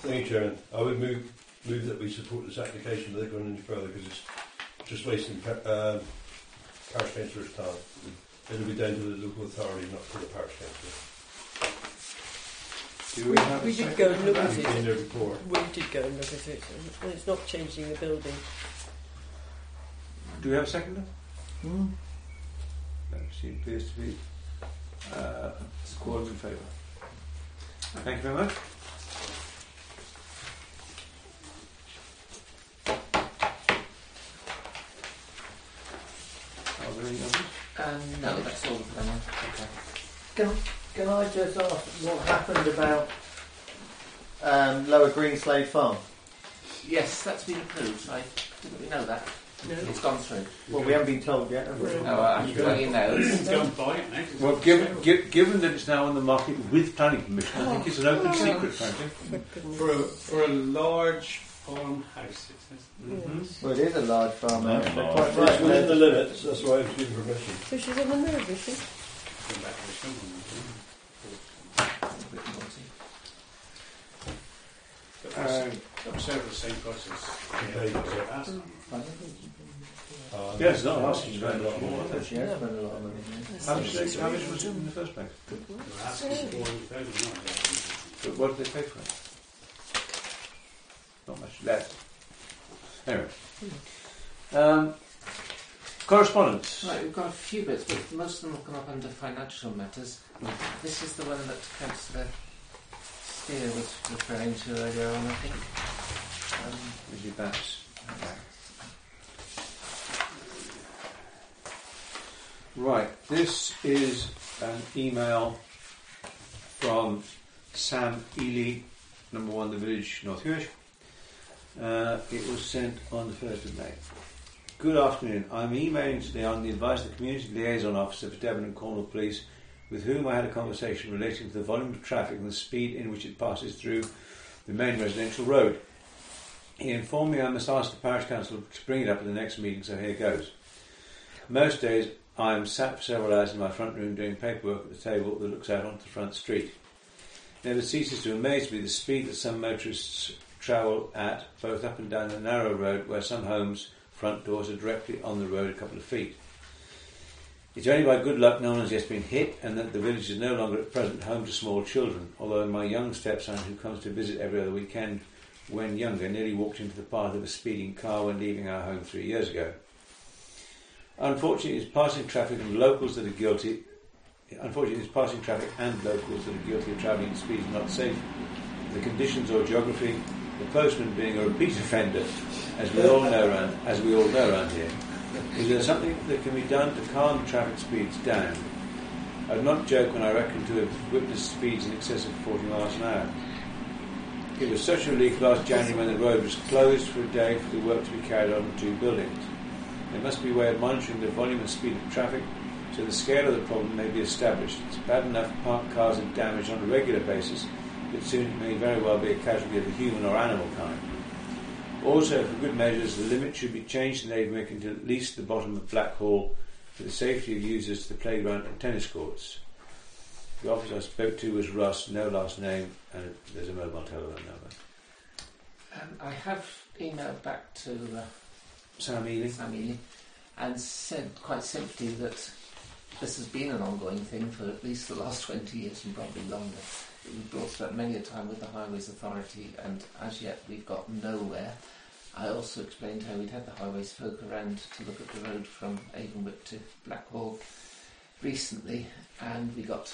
Thank you, Chairman. I would move move that we support this application without going any further because it's just wasting pa- uh, parish councillor's time. It'll be down to the local authority, not to the parish councillor. Do we have We a did second? go and look at I've been it. there before. We did go and look at it, and it's not changing the building. Do we have a second? Hmm. That appears to be uh, quorum in favour. Thank you very much. Are there any others? Um, no, that's all for them. Okay. Can, can I just ask what happened about um, Lower Greenslade Farm? Yes, that's been approved. I didn't we know that? No. It's gone through. Well, we haven't been told yet, have we? Oh, I'm You letting you know. can go and buy it now. 'cause Well, it's given, for gi- given that it's now on the market with planning permission, I think it's an open secret, frankly. For goodness For a, sake. for a large farmhouse, it says. Yes. Well, it is a large farmhouse. Not They're large. quite It's right. within the They're- limits, that's why I was given permission. So she's on the move, is she? Going back to the film one, but Uh, I'm sure the same price as Okay, the so- last one. Uh, Yes, not asking for a lot more. But she has spent a lot of money. How much, they- how much was it in the first place? They were asking four hundred thousand, weren't they? But what did they pay for it? Not much less. Anyway. Um, correspondence. Right, we've got a few bits, but most of them have come up under financial matters. This is the one that Councillor Steer was referring to earlier on, I think. Um, Is it that's right. This is an email from Sam Ely, number one, the village, North Hewish. Uh, it was sent on the first of May. Good afternoon. I'm emailing today on the advice of the Community Liaison Officer for Devon and Cornwall Police, with whom I had a conversation relating to the volume of traffic and the speed in which it passes through the main residential road. He informed me I must ask the parish council to bring it up at the next meeting, so here goes. Most days I am sat for several hours in my front room doing paperwork at the table that looks out onto the front street. It never ceases to amaze me the speed that some motorists travel at, both up and down the narrow road where some homes' front doors are directly on the road a couple of feet. It's only by good luck no one has yet been hit, and that the village is no longer at present home to small children, although my young stepson, who comes to visit every other weekend when younger, nearly walked into the path of a speeding car when leaving our home three years ago. Unfortunately, it's passing traffic and locals that are guilty. Unfortunately, it's passing traffic and locals that are guilty of travelling at speeds not safe. The conditions or geography, the postman being a repeat offender, as we all know around, as we all know around here. Is there something that can be done to calm traffic speeds down? I would not joke when I reckon to have witnessed speeds in excess of forty miles an hour. It was such a relief last January when the road was closed for a day for the work to be carried on in two buildings. There must be a way of monitoring the volume and speed of traffic so the scale of the problem may be established. It's bad enough parked cars are damaged on a regular basis, but soon it may very well be a casualty of the human or animal kind. Also, for good measures, the limit should be changed in Avonwick into at least the bottom of Blackhall for the safety of users to the playground and tennis courts. The officer I spoke to was Russ, no last name, and there's a mobile telephone number. um, I have emailed back to uh, Sam Ely. Sam Ely and said quite simply that this has been an ongoing thing for at least the last twenty years and probably longer. We've brought it up many a time with the Highways Authority, and as yet we've got nowhere. I also explained how we'd had the highways folk around to look at the road from Avonwick to Blackhall recently, and we got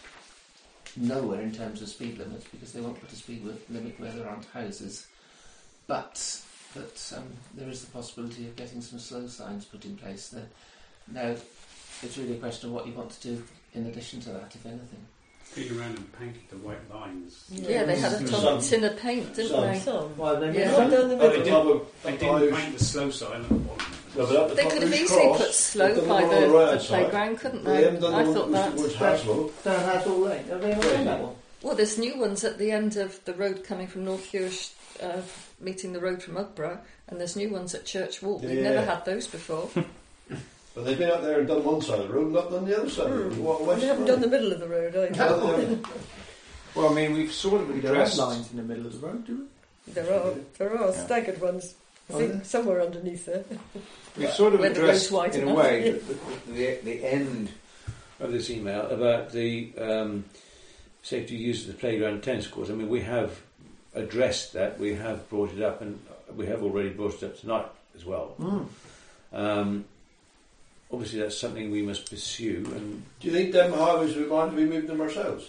nowhere in terms of speed limits because they won't put a speed limit where there aren't houses. But that um, there is the possibility of getting some slow signs put in place there. Now, it's really a question of what you want to do in addition to that, if anything. Been around and painted the white lines. Yeah, they had a Some- ton tin of paint, didn't some- they? Some. Well, they Yeah. missed One down the At the middle. top of, They at didn't the paint the slow sign at the bottom. No, but at the They top could of have each easily cross, put slow they've done by one the, on the right the side. playground, couldn't They they? haven't done I the thought one that. towards Haswell. Down Hassel Lane. Have they ever done that one? Well, there's new ones at the end of the road coming from North Hewish, uh, meeting the road from Ugborough, and there's new ones at Church Walk. We've Yeah. never had those before. But they've been out there and done one side of the road, not done the other side of the road. What, And west they haven't road? done the middle of the road either. No, they haven't. Well, I mean, we've sort of We don't have addressed. lines in the middle of the road, do There are there are Yeah. staggered ones. I Oh, think yeah. somewhere underneath there. We've sort of Where the addressed, road's wide in a enough. way, the, the, the, the end of this email about the um, safety use of the playground and tennis courts. I mean, we have addressed that. We have brought it up, and we have already brought it up tonight as well. we? Mm. Um, obviously, that's something we must pursue. And Do you think them highways we mind if we move them ourselves?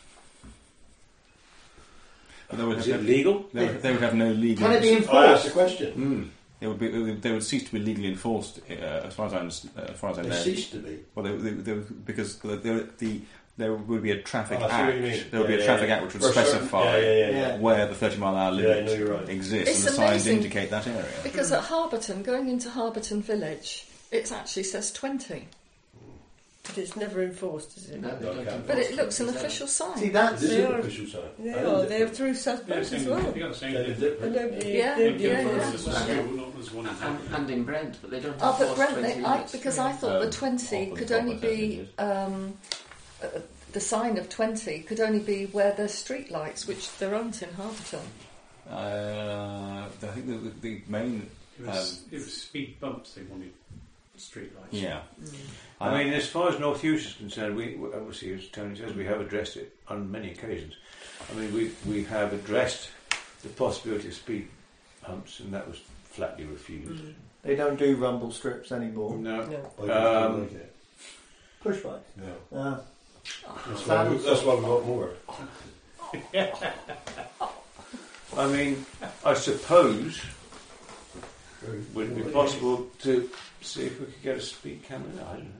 But they would is have it no, legal? they would, they would have no legal. Can it be I asked enforced? the question. Mm. They would be. They would, they would cease to be legally enforced, uh, as far as I understand. Uh, as far as I They know. ceased to be. Well, they, they, they, because the, the, the there would be a traffic Oh, I see what act. you mean. There would Yeah, be a yeah, traffic yeah. act which would For a certain- specify yeah, yeah, yeah, Yeah. where the thirty mile an hour Yeah, limit no, you're right. exists, It's and the signs amazing. indicate that area. Because at Harberton, going into Harberton Village, it actually says twenty. But it's never enforced, is it? No, they No, don't can't. But enforce it looks an is that- official sign. See, that's This is They an are- official sign. They I are. didn't They're differ. through South Yeah, Bank same, as well. you got the same They thing. did differ. And nobody, Yeah, nobody yeah, enforces There's it. a school, not there's one in And, Hartlepool. and in Brent, but they don't Oh, but enforce Brent, twenty they, I, minutes. because I thought Um, the twenty off could the top only of their be, fingers. um, uh, the sign of twenty could only be where there's street lights, which there aren't in Harberton. Uh, I think the, the, the main. It was, it was speed bumps they wanted street lights. Yeah. I mean, as far as North Hughes is concerned, we we- obviously, as Tony says, we have addressed it on many occasions. I mean, we we have addressed the possibility of speed humps, and that was flatly refused. they don't do rumble strips anymore. No. No. I don't Um, like it. Push bikes. No. Uh, That's why, we, that's why we want more. I mean, I suppose would it be possible to see if we could get a speed camera? I don't know.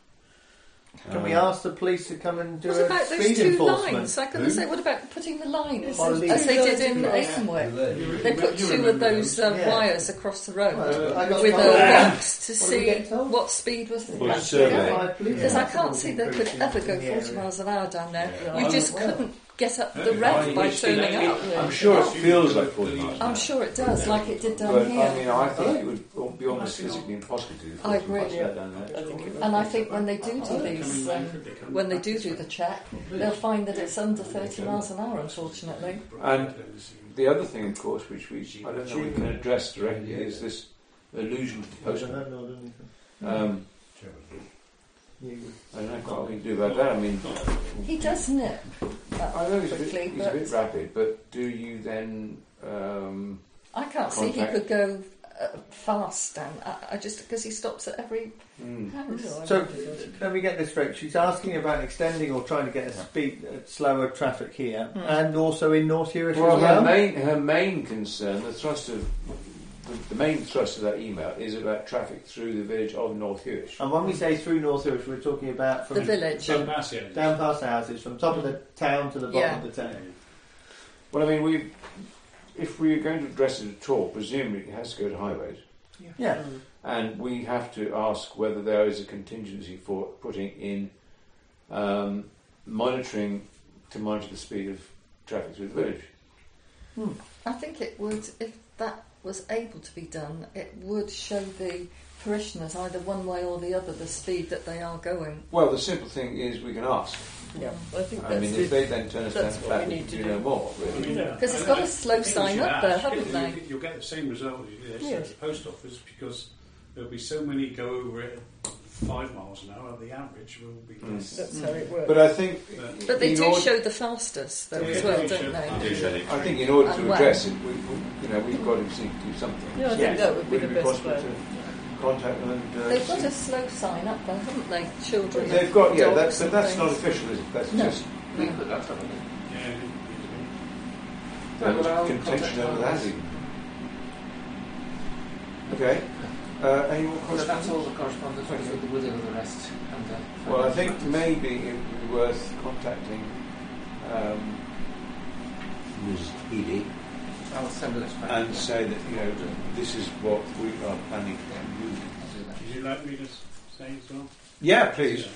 Can we Um, ask the police to come and do What a about those speed two enforcement? lines? I couldn't Who? say, what about putting the lines, Well, as they did in yeah. Avonwick? They- They put You two of remember those uh, Yeah. wires across the road Well, I got with a told- box to What did we see get told? what speed was Well, actually survey. going. Five police Because I can't constables see they could increasing ever in go the forty area. miles an hour down there. Yeah. You Oh, just well. couldn't get up the Yeah, rev I- by it's- turning it- up. I'm sure it feels like forty miles. an I'm hour. sure it does, like it did down But here. I mean, I think it would be almost physically impossible to do I forty miles agree. an hour down there. I think it would And I be. think when they do do these, um, when they do do the check, they'll find that it's under thirty miles an hour, unfortunately. And the other thing, of course, which we I don't know we can address directly, is this allusion to the I don't postman. know, don't you? Um, You- I don't know quite what we can do about that. I mean, He does nip that I know he's a bit, quickly, he's a but bit rapid, but do you then? Um, I can't see he Contact. could go uh, fast down. I, I just because he stops at every hmm. house. No, I So, don't think that's- let me get this straight. She's asking about extending or trying to get a speed, uh, slower traffic here, Hmm. and also in North Hewish Well, as her well. main her main concern, the thrust of the, the main thrust of that email is about traffic through the village of North Hewish. And when we say through North Hewish, we're talking about from The village. from That's it. down past the houses, from top of the town to the bottom Yeah. of the town. Well, I mean, we if we are going to address it at all, presumably it has to go to highways. Yeah. Mm. And we have to ask whether there is a contingency for putting in um, monitoring to monitor the speed of traffic through the village. Hmm. I think it would, if that was able to be done, it would show the parishioners either one way or the other the speed that they are going. Well, the simple thing is we can ask. Yeah, I think I that's mean, the- if they then turn us down that's the what fact we that need to you do. know more, really. Yeah. Because it's got a slow sign up there, haven't they? You, you'll get the same result as you did Yes. at the post office because there'll be so many go over it at five miles an hour. The average will be Mm. less. That's how it works. But I think, But they in do order, show the fastest though Yeah, as they well, do don't show- they? they do show I think in order And to when? address it, we, we, you know, we've got to seek to do something. Yeah, I think Yes. that would be Would the it be best possible plan. to contact them and uh, They've got see- a slow sign up there, haven't they? Children. They've got, yeah, dogs that's, but and that's not things. official, is it? That's No. just We put that up, haven't we? Yeah, that was Well, I'll contention contact over that. others. even. Okay. Uh, any more So that's correspondence? all the correspondence with the, with the rest. And, uh, Well, I think maybe it would be worth contacting um, Miz Edie I'll send this back. and say that, you know, this is what we are planning to do. I'll do that. Would you like me to say as well? Yeah, please.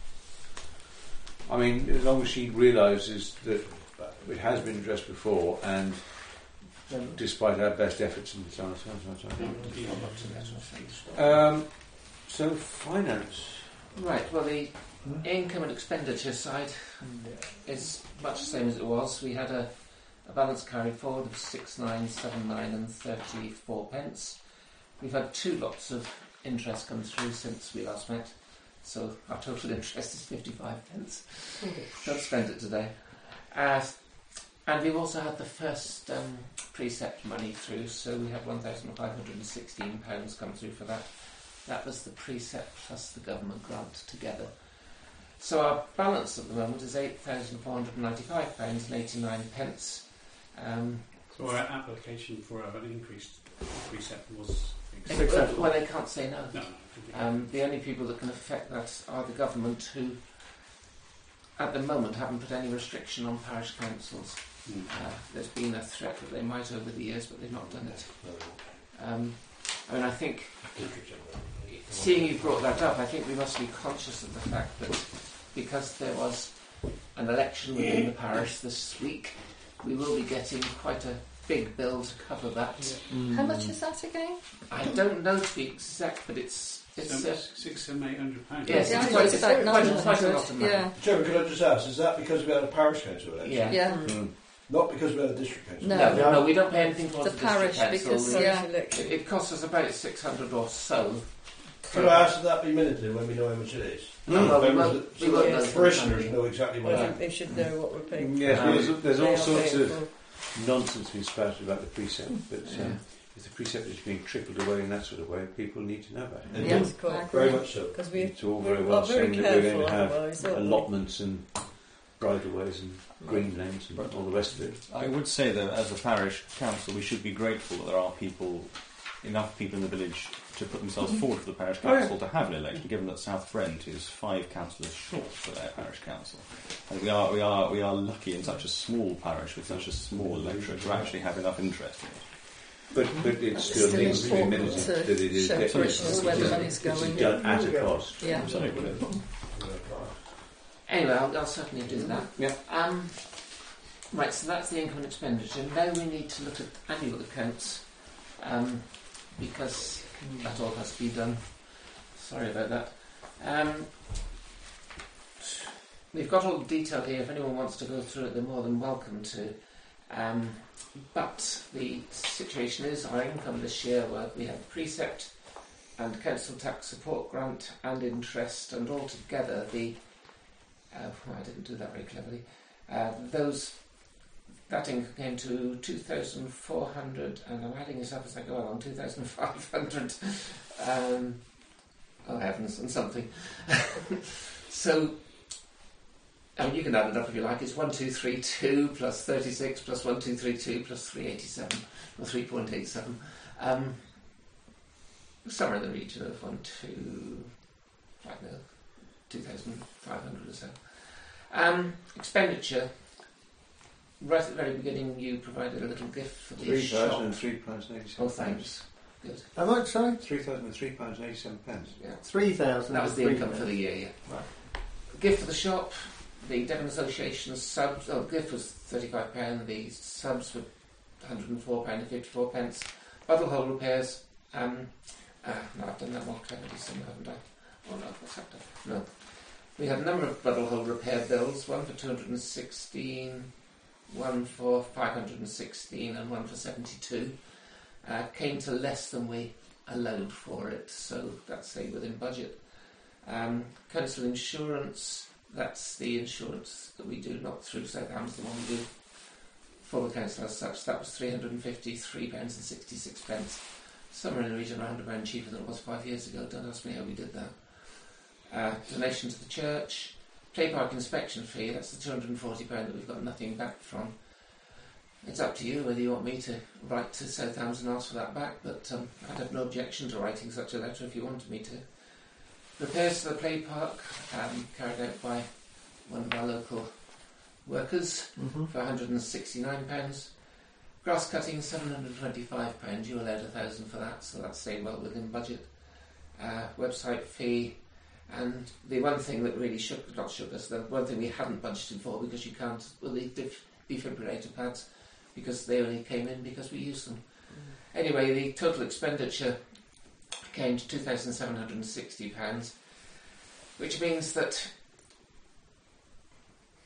I mean, as long as she realises that it has been addressed before, and Um, despite our best efforts and so on, so on, so on, so on. I'll look to that, I'll send this back. Um, so finance. Right, well, the income and expenditure side is much the same as it was. We had a, a balance carried forward of six nine seven nine and thirty-four pence. We've had two lots of interest come through since we last met, so our total interest is fifty-five pence. Don't spend it today. Uh, and we've also had the first um, precept money through, so we had one thousand five hundred sixteen pounds come through for that. That was the precept plus the government grant together. So our balance at the moment is eight thousand four hundred ninety-five pounds and eighty-nine pence. Um, So our application for an increased precept was They- accepted. well, they can't say no. No, no. Um, the only people that can affect that are the government, who, at the moment, haven't put any restriction on parish councils. Mm. Uh, there's been a threat that they might over the years, but they've not done it. Um, I mean, I think, seeing you brought that up, I think we must be conscious of the fact that because there was an election within the parish this week, we will be getting quite a big bill to cover that. Mm. How much is that again? I don't know to be exact, but it's it's Some- uh, six, seven, eight hundred pounds. yes, Yeah, it's I quite, think it's it's quite, about quite, a- nine quite a hundred. lot of money. Yeah. Chairman, could I just ask, is that because we had a parish council election? Yeah. Yeah. Mm. Not because we had a district council? No. No, Yeah. no, we don't pay anything towards The the, district parish, council. because, We- yeah. election. It, it costs us about six hundred or so. Could I ask that that be minuted when we know how much it is? No, well, we Members won't- of- we so won't that know the till parishioners Sunday. know exactly what I that think they should know what we're paying. Yes, Um, there's, there's They all are sorts paying of for- nonsense being spouted about the precept, but Yeah. um, if the precept is being trickled away in that sort of way, people need to know about it. They Yeah. do. Yes, quite. Very much so. Because we It's all we very well are very saying that we're going careful to have otherwise, aren't we? allotments and bridleways and green lanes and all the rest of it. I would say that as a parish council, we should be grateful that there are people, enough people in the village to put themselves forward for the parish Oh, yeah. council to have an election, given that South Brent is five councillors short for their parish council. And we are, we are, we are lucky in such a small parish with such a small electorate to actually have enough interest in it. But, but it It's still still needs to be important admitted to that it is show it is- parishioners where the it is- money's it is going. done at a cost. Yeah. Absolutely. Anyway, I'll, I'll certainly do that. Yeah. Um, right, so that's the income and expenditure. Now we need to look at annual accounts, um, because that all has to be done. Sorry about that. Um, we've got all the detail here. If anyone wants to go through it, they're more than welcome to. Um, but the situation is our income this year, well, we have precept and council tax support grant and interest, and altogether the uh, well, I didn't do that very cleverly. Uh, those that income came to two thousand four hundred, and I'm adding this up as I go along. Two thousand five hundred. Um, oh heavens, and something. So, I mean, you can add it up if you like. It's one two three two plus thirty six plus one two three two plus three eighty seven or three point eight seven. Um, somewhere in the region of one two. I don't know. two thousand five hundred or so. Um, expenditure. Right at the very beginning, you provided a little gift for the Three shop. thousand and three pounds and eighty-seven. Oh, thanks. Good. How much, sorry? Three thousand and three pounds and eighty-seven pence. Yeah. Three thousand. That was the income for the year, yeah. Right. Gift for the shop. The Devon Association subs. Oh, the gift was thirty-five pounds. The subs were one hundred and four pounds and fifty-four pence. Bottle hole repairs. Um, ah, no, I've done that more cleverly somewhere, haven't I? Oh no, what's happened? No. We had a number of bottle hole repair bills. One for two hundred and sixteen. One for five hundred and sixteen, and one for seventy-two. Uh, came to less than we allowed for it, so that's say within budget. Um, council insurance, that's the insurance that we do, not through Southam's, the one we do for the council as such. That was three hundred and fifty-three pounds and sixty-six pence. Somewhere in the region around about cheaper than it was five years ago. Don't ask me how we did that. Uh, donation to the church. Play park inspection fee, that's the two hundred and forty pounds that we've got nothing back from. It's up to you whether you want me to write to Southampton and ask for that back, but um, I'd have no objection to writing such a letter if you wanted me to. Repairs to the play park, um, carried out by one of our local workers Mm-hmm. for one hundred and sixty-nine pounds. Grass cutting, seven hundred and twenty-five pounds. You allowed one thousand pounds for that, so that's staying well within budget. Uh, website fee. And the one thing that really shook, not shook us, the one thing we hadn't budgeted for, because you can't, well, the def- defibrillator pads, because they only came in because we used them. Mm. Anyway, the total expenditure came to two thousand seven hundred and sixty pounds, which means that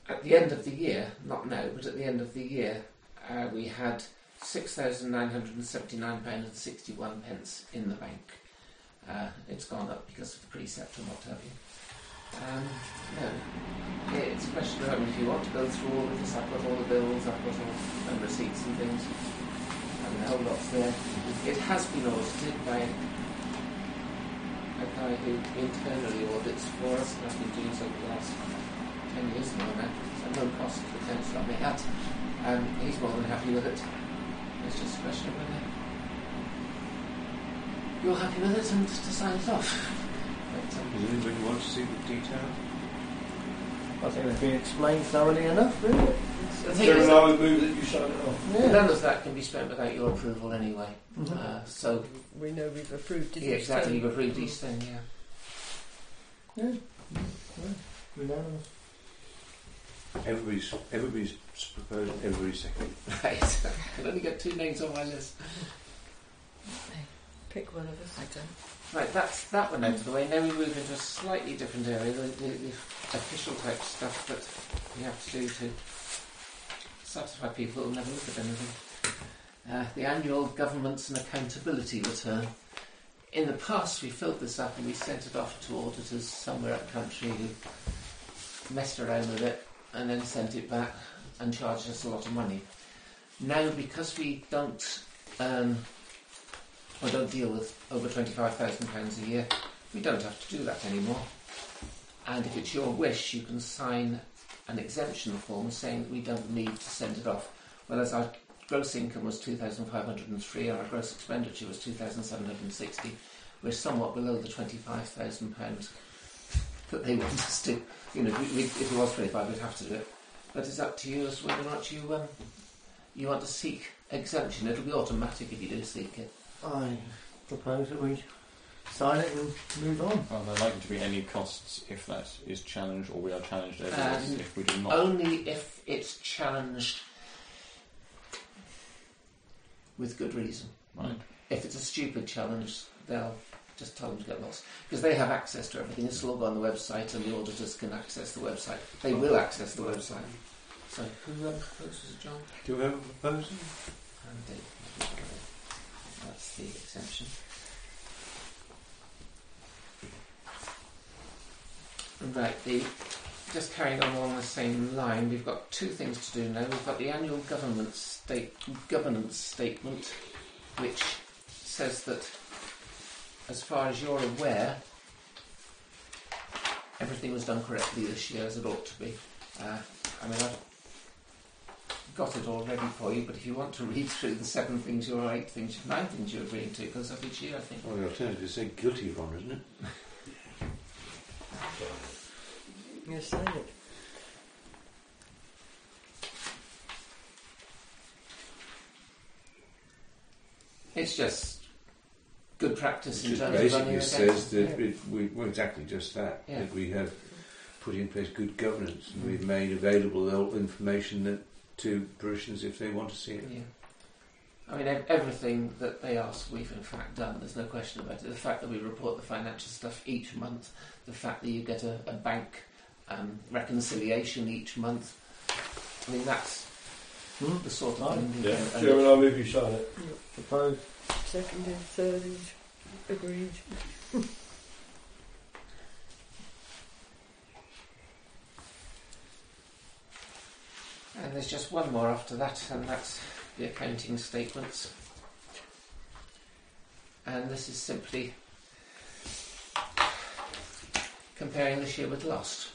at the end of the year, not now, but at the end of the year, uh, we had six thousand nine hundred seventy-nine pounds and sixty-one pence in the bank. Uh, it's gone up because of the precept and what have you. Um, no, it's a question of, I mean, if you want to go through all of this, I've got all the bills, I've got all the receipts and things, and the whole lot's there. It has been audited by a guy who internally audits for us, and I've been doing so for the last ten years now, now. So no cost to the council on that. Um, he's more than happy with it. It's just a question of whether you're happy with it and to sign it off. But, um, Does anybody want to see the detail? I think it's been explained thoroughly enough, really. the thing Chairman, is, I would move that you sign it off. Yeah. none of that can be spent without your approval anyway. Mhm. Uh, so, We know we've approved it. yeah, each exactly, time. you've approved each thing, yeah. Yeah. Yeah. Unanimous. Everybody's everybody's proposed, everybody's second. Right, I can only get two names on my list. Pick one of us. I don't. Right, that's that one out of the way. Now we move into a slightly different area, the, the, the official type stuff that we have to do to satisfy people who will never look at anything. Uh, the annual governance and accountability return. In the past, we filled this up and we sent it off to auditors somewhere up the country who messed around with it and then sent it back and charged us a lot of money. Now, because we don't earn or don't deal with over twenty-five thousand pounds a year, we don't have to do that anymore. And if it's your wish, you can sign an exemption form saying that we don't need to send it off. Whereas our gross income was two thousand five hundred and three and our gross expenditure was two thousand seven hundred and sixty, we're somewhat below the twenty-five thousand pounds that they want us to. You know, we, we, if it was twenty-five, we'd have to do it. But it's up to you as whether or not you um, you want to seek exemption. It'll be automatic if you do seek it. I propose that we sign it and move on. Are there likely to be any costs if that is challenged, or we are challenged over this Um, if we do not? Only if it's challenged with good reason. Right. If it's a stupid challenge, they'll just tell them to get lost. Because they have access to everything. This will all go on the website and the auditors can access the website. They will access the website. So, who um, proposes it, John? Do we have a proposal? And Dave. That's the exemption. Right, the just carrying on along the same line, we've got two things to do now. We've got the annual government state governance statement, which says that, as far as you're aware, everything was done correctly this year as it ought to be. Uh, I mean, I've got it all ready for you, but if you want to read through the seven things or eight things, nine things you're agreeing to, because of each year, I think. Well, the alternative is say guilty, Ron, isn't it? You sign it. It's just good practice It in just terms of running basically a says game. that it, we, well, exactly just that, Yeah. that we have put in place good governance and we've made available all information that, to parishioners if they want to see it. Yeah. I mean, ev- everything that they ask, we've in fact done. There's no question about it. The fact that we report the financial stuff each month, the fact that you get a, a bank um, reconciliation each month. I mean, that's Hmm? the sort of Right. thing. you Yeah, know, and Chairman, I move you sign it. Propose. Seconded, thirded, agreed. And there's just one more after that, and that's the accounting statements. And this is simply comparing this year with last.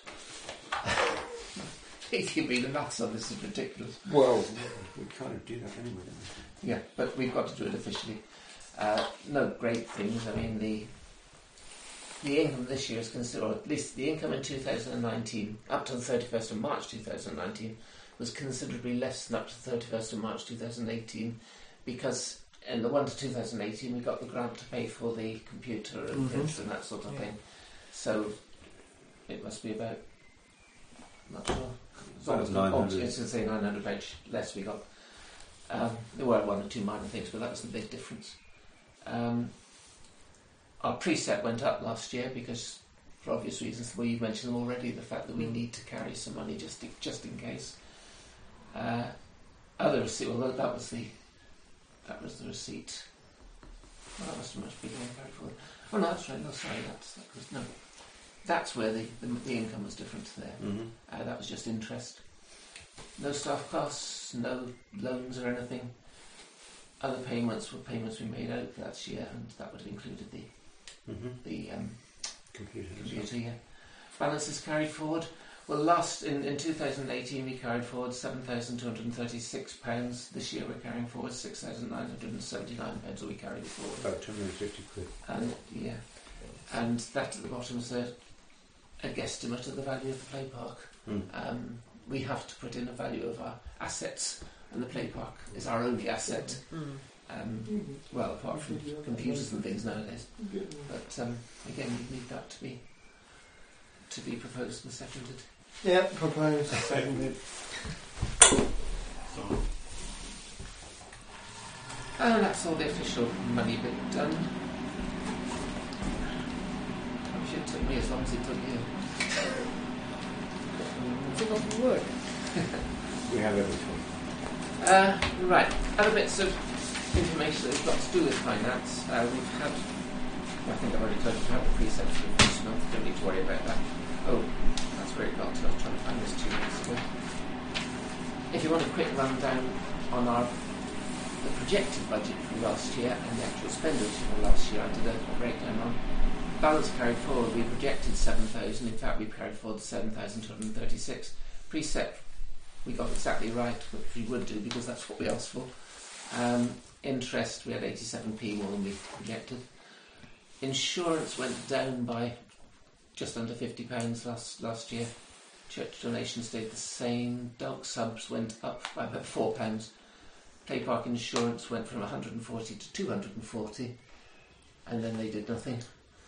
Give me the maths on this is ridiculous. Well, we kind of do that anyway, don't we? Yeah, but we've got to do it officially. Uh, no great things. I mean, the the income this year is considered, or at least the income in two thousand nineteen, up to the thirty-first of March two thousand nineteen, was considerably less than up to the thirty-first of March two thousand eighteen, because in the one to two thousand eighteen we got the grant to pay for the computer and Mhm. prints and that sort of Yeah. thing. So it must be about, not sure. It's About almost nine hundred. It's to say nine hundred page less we got. Um, there were one or two minor things, but that was the big difference. Um, our precept went up last year because for obvious reasons. Well, you've mentioned them already. The fact that we Mm. need to carry some money just in, just in case. Uh, other receipt. Well, that was the that was the receipt. Well, that must have much been carried forward. Oh no, that's right. No, sorry, that's that was no. That's where the, the, the income was different there. Mm-hmm. Uh, that was just interest. No staff costs, no loans or anything. Other payments were payments we made out last year, and that would have included the Mm-hmm. the um, Computer. computer. Yeah. Balances carried forward. Well, last in, in two thousand eighteen we carried forward seven thousand two hundred and thirty-six pounds. This year we're carrying forward six thousand nine hundred and seventy-nine pounds. So we carried it forward. About two hundred and fifty quid. And yeah, and that at the bottom is a, a guesstimate of the value of the play park. Mm. Um, we have to put in a value of our assets, and the play park is our only asset. Mm. Um, well, apart from computers and things nowadays. But um, again, we need that to be to be proposed and seconded. Yeah, proposed. Seconded. And that's all the official money bit done. I'm sure it took me as long as it took you. It's a lot of work. We have everything. Uh, right, other bits of information that we've got to do with finance. Uh, we've had, well, I think I've already told you to have the precepts for this month, don't need to worry about that. Oh, that's where it got to. I was trying to find this two weeks ago. If you want a quick rundown on our the projected budget from last year and the actual expenditure from last year, I did a, a breakdown on. Balance carried forward, we projected seven thousand, in fact we carried forward seven thousand two hundred and thirty-six. Precept, we got exactly right, which we would do because that's what we asked for. Um, interest, we had eighty-seven p more than we projected. Insurance went down by just under fifty pounds last last year. Church donations stayed the same. Dog subs went up by about four pounds. Play park insurance went from one hundred and forty to two hundred and forty, and then they did nothing.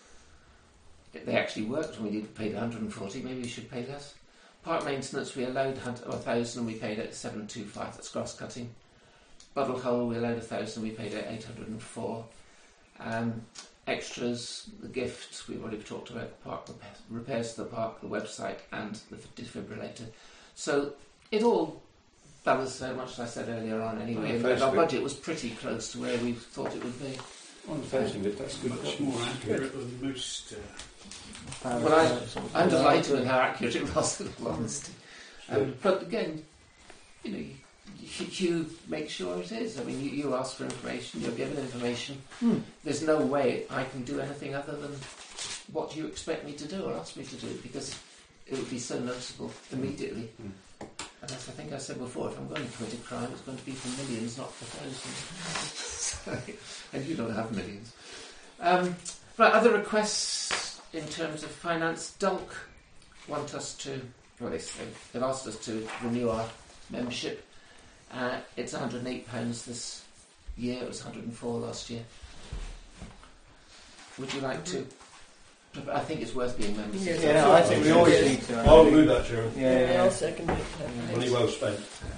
They actually worked when we did paid one hundred and forty. Maybe we should pay less. Park maintenance, we allowed one thousand and we paid at seven two five. That's grass cutting. Bottle hole, we allowed one thousand, we paid at eight hundred and four. Um, extras, the gifts, we've already talked about the park repairs, repairs to the park, the website, and the defibrillator. So it all balanced out, much as I said earlier on anyway. On the And our face of it. budget was pretty close to where we thought it would be. On the face of it, that's good. Much more accurate than most. Uh, Well, I, I'm delighted with how accurate it was, in all honesty. Um, but again, you know, you, you, you make sure it is. I mean, you, you ask for information, you're given information. Hmm. There's no way I can do anything other than what you expect me to do or ask me to do, because it would be so noticeable immediately. Mm. And as I think I said before, if I'm going to commit a crime, it's going to be for millions, not for thousands. So, and you don't have millions. Um, right, other requests in terms of finance. Dunk want us to, well, they, they've asked us to renew our membership. Uh, it's one hundred and eight pounds this year. It was one hundred and four last year. Would you like to? I think it's worth being members. Yes. Yeah, I think we always need to. I'll move that, Chairman. Yeah, yeah, yeah. I'll second it. Money well spent.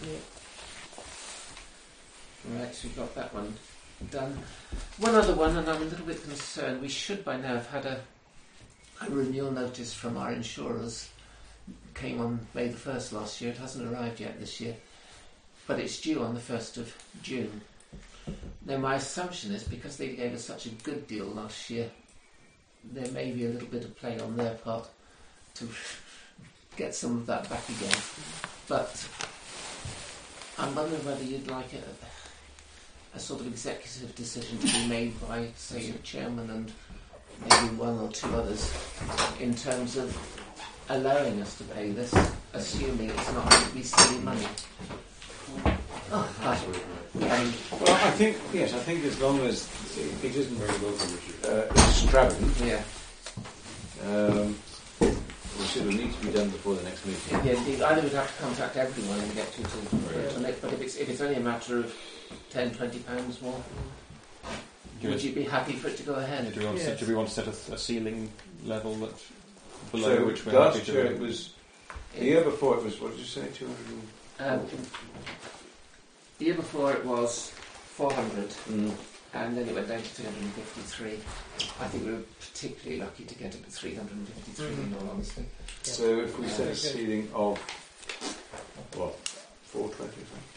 Yeah. Right, so we've got that one done. One other one, and I'm a little bit concerned. We should by now have had a, a renewal notice from our insurers. It came on May the first last year. It hasn't arrived yet this year, but it's due on the first of June. Now, my assumption is because they gave us such a good deal last year, there may be a little bit of play on their part to get some of that back again. But I'm wondering whether you'd like a, a sort of executive decision to be made by, say, your chairman and maybe one or two others in terms of allowing us to pay this, assuming it's not going to be silly money. Oh, hi. Um, Well, I think, yes, I think as long as it isn't uh, extravagant, yeah, um, we should need to be done before the next meeting. yeah. Indeed, either we'd have to contact everyone and get you to, to make. But if it's if it's only a matter of ten, twenty pounds more, Do would we, you be happy for it to go ahead? do we want, to, Yes. do we want to set a, a ceiling level that below So which we're happy last to? year it was, the year before it was, what did you say, two hundred? Um, the year before it was four hundred. Mm. and then it went down to three hundred fifty-three. I think we were particularly lucky to get it to three hundred fifty-three, in all honesty. So if we set a ceiling of, what, four twenty or something?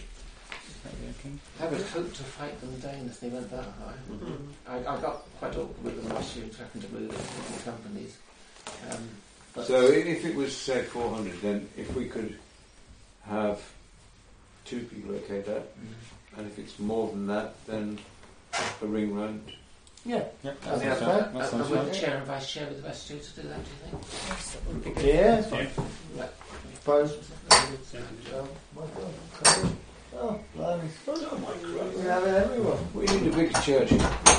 I would hope to fight them down if they went that high. Mm. I, I got quite awkward with them last year, having to move it to different companies. Um, but So if it was, say, four hundred, then if we could have two people okay that, Mm. and if it's more than that, then a ring round. Yeah. Yeah, I that think sounds that's fair. fair. That Uh, sounds would fair. the chair and vice chair with the best two to do that, do you think? Yes, that would be good. Yeah, that's fine. Right. Opposed? Yeah. Oh, my God. Okay. Oh, blimey. We have it everyone. We need a big church.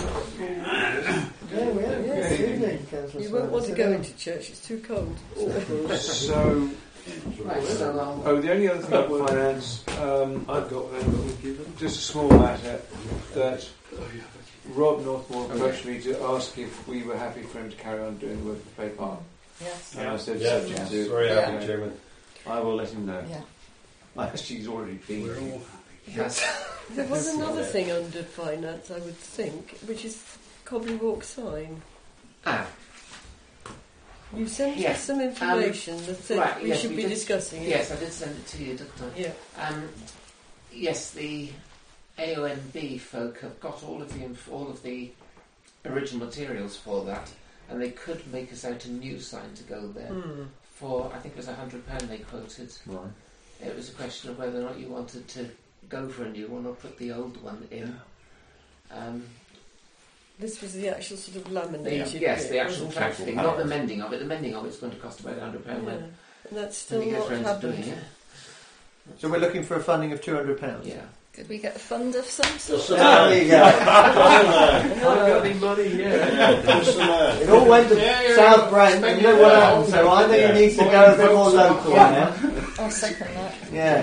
Yeah, we have. Yeah, Yes, you need, Councillor You won't want to Smith. go into church, it's too cold. So, Right, so um, oh, the only other thing about finance, um, I've got one, but we'll give them. just a small matter, that Rob Northmore approached me to ask if we were happy for him to carry on doing the work at Play Park. Yes. And I said, Yeah, subject to. very happy, Okay. Chairman. I will let him know. Yeah. Actually, he's already been. We're all here. happy. yes. There was another thing under finance, I would think, which is Cobley Walk sign. Ah, You sent Yeah. us some information that said right, we yes, should we be did- discussing it. yes, I did send it to you, didn't I? Yeah. Um, yes, the A O N B folk have got all of the inf- all of the original materials for that, and they could make us out a new sign to go there Hmm. for I think it was a hundred pound they quoted. Right. It was a question of whether or not you wanted to go for a new one or put the old one in. Um, This was the actual sort of the, laminated yes, bit, the actual wasn't track it? thing, not the mending of it. The mending of it's going to cost about a hundred pound Yeah. when And that's when still he gets not round to happened. doing it. So we're looking for a funding of two hundred pounds. Yeah. Could we get a fund of some sort? Just the There man. you go. Haven't Uh, got any money yet. Just the man. It all went to Yeah, yeah, South Brent, and you know what happened, so I think it needs to go a bit more local now. I'll second that. Yeah.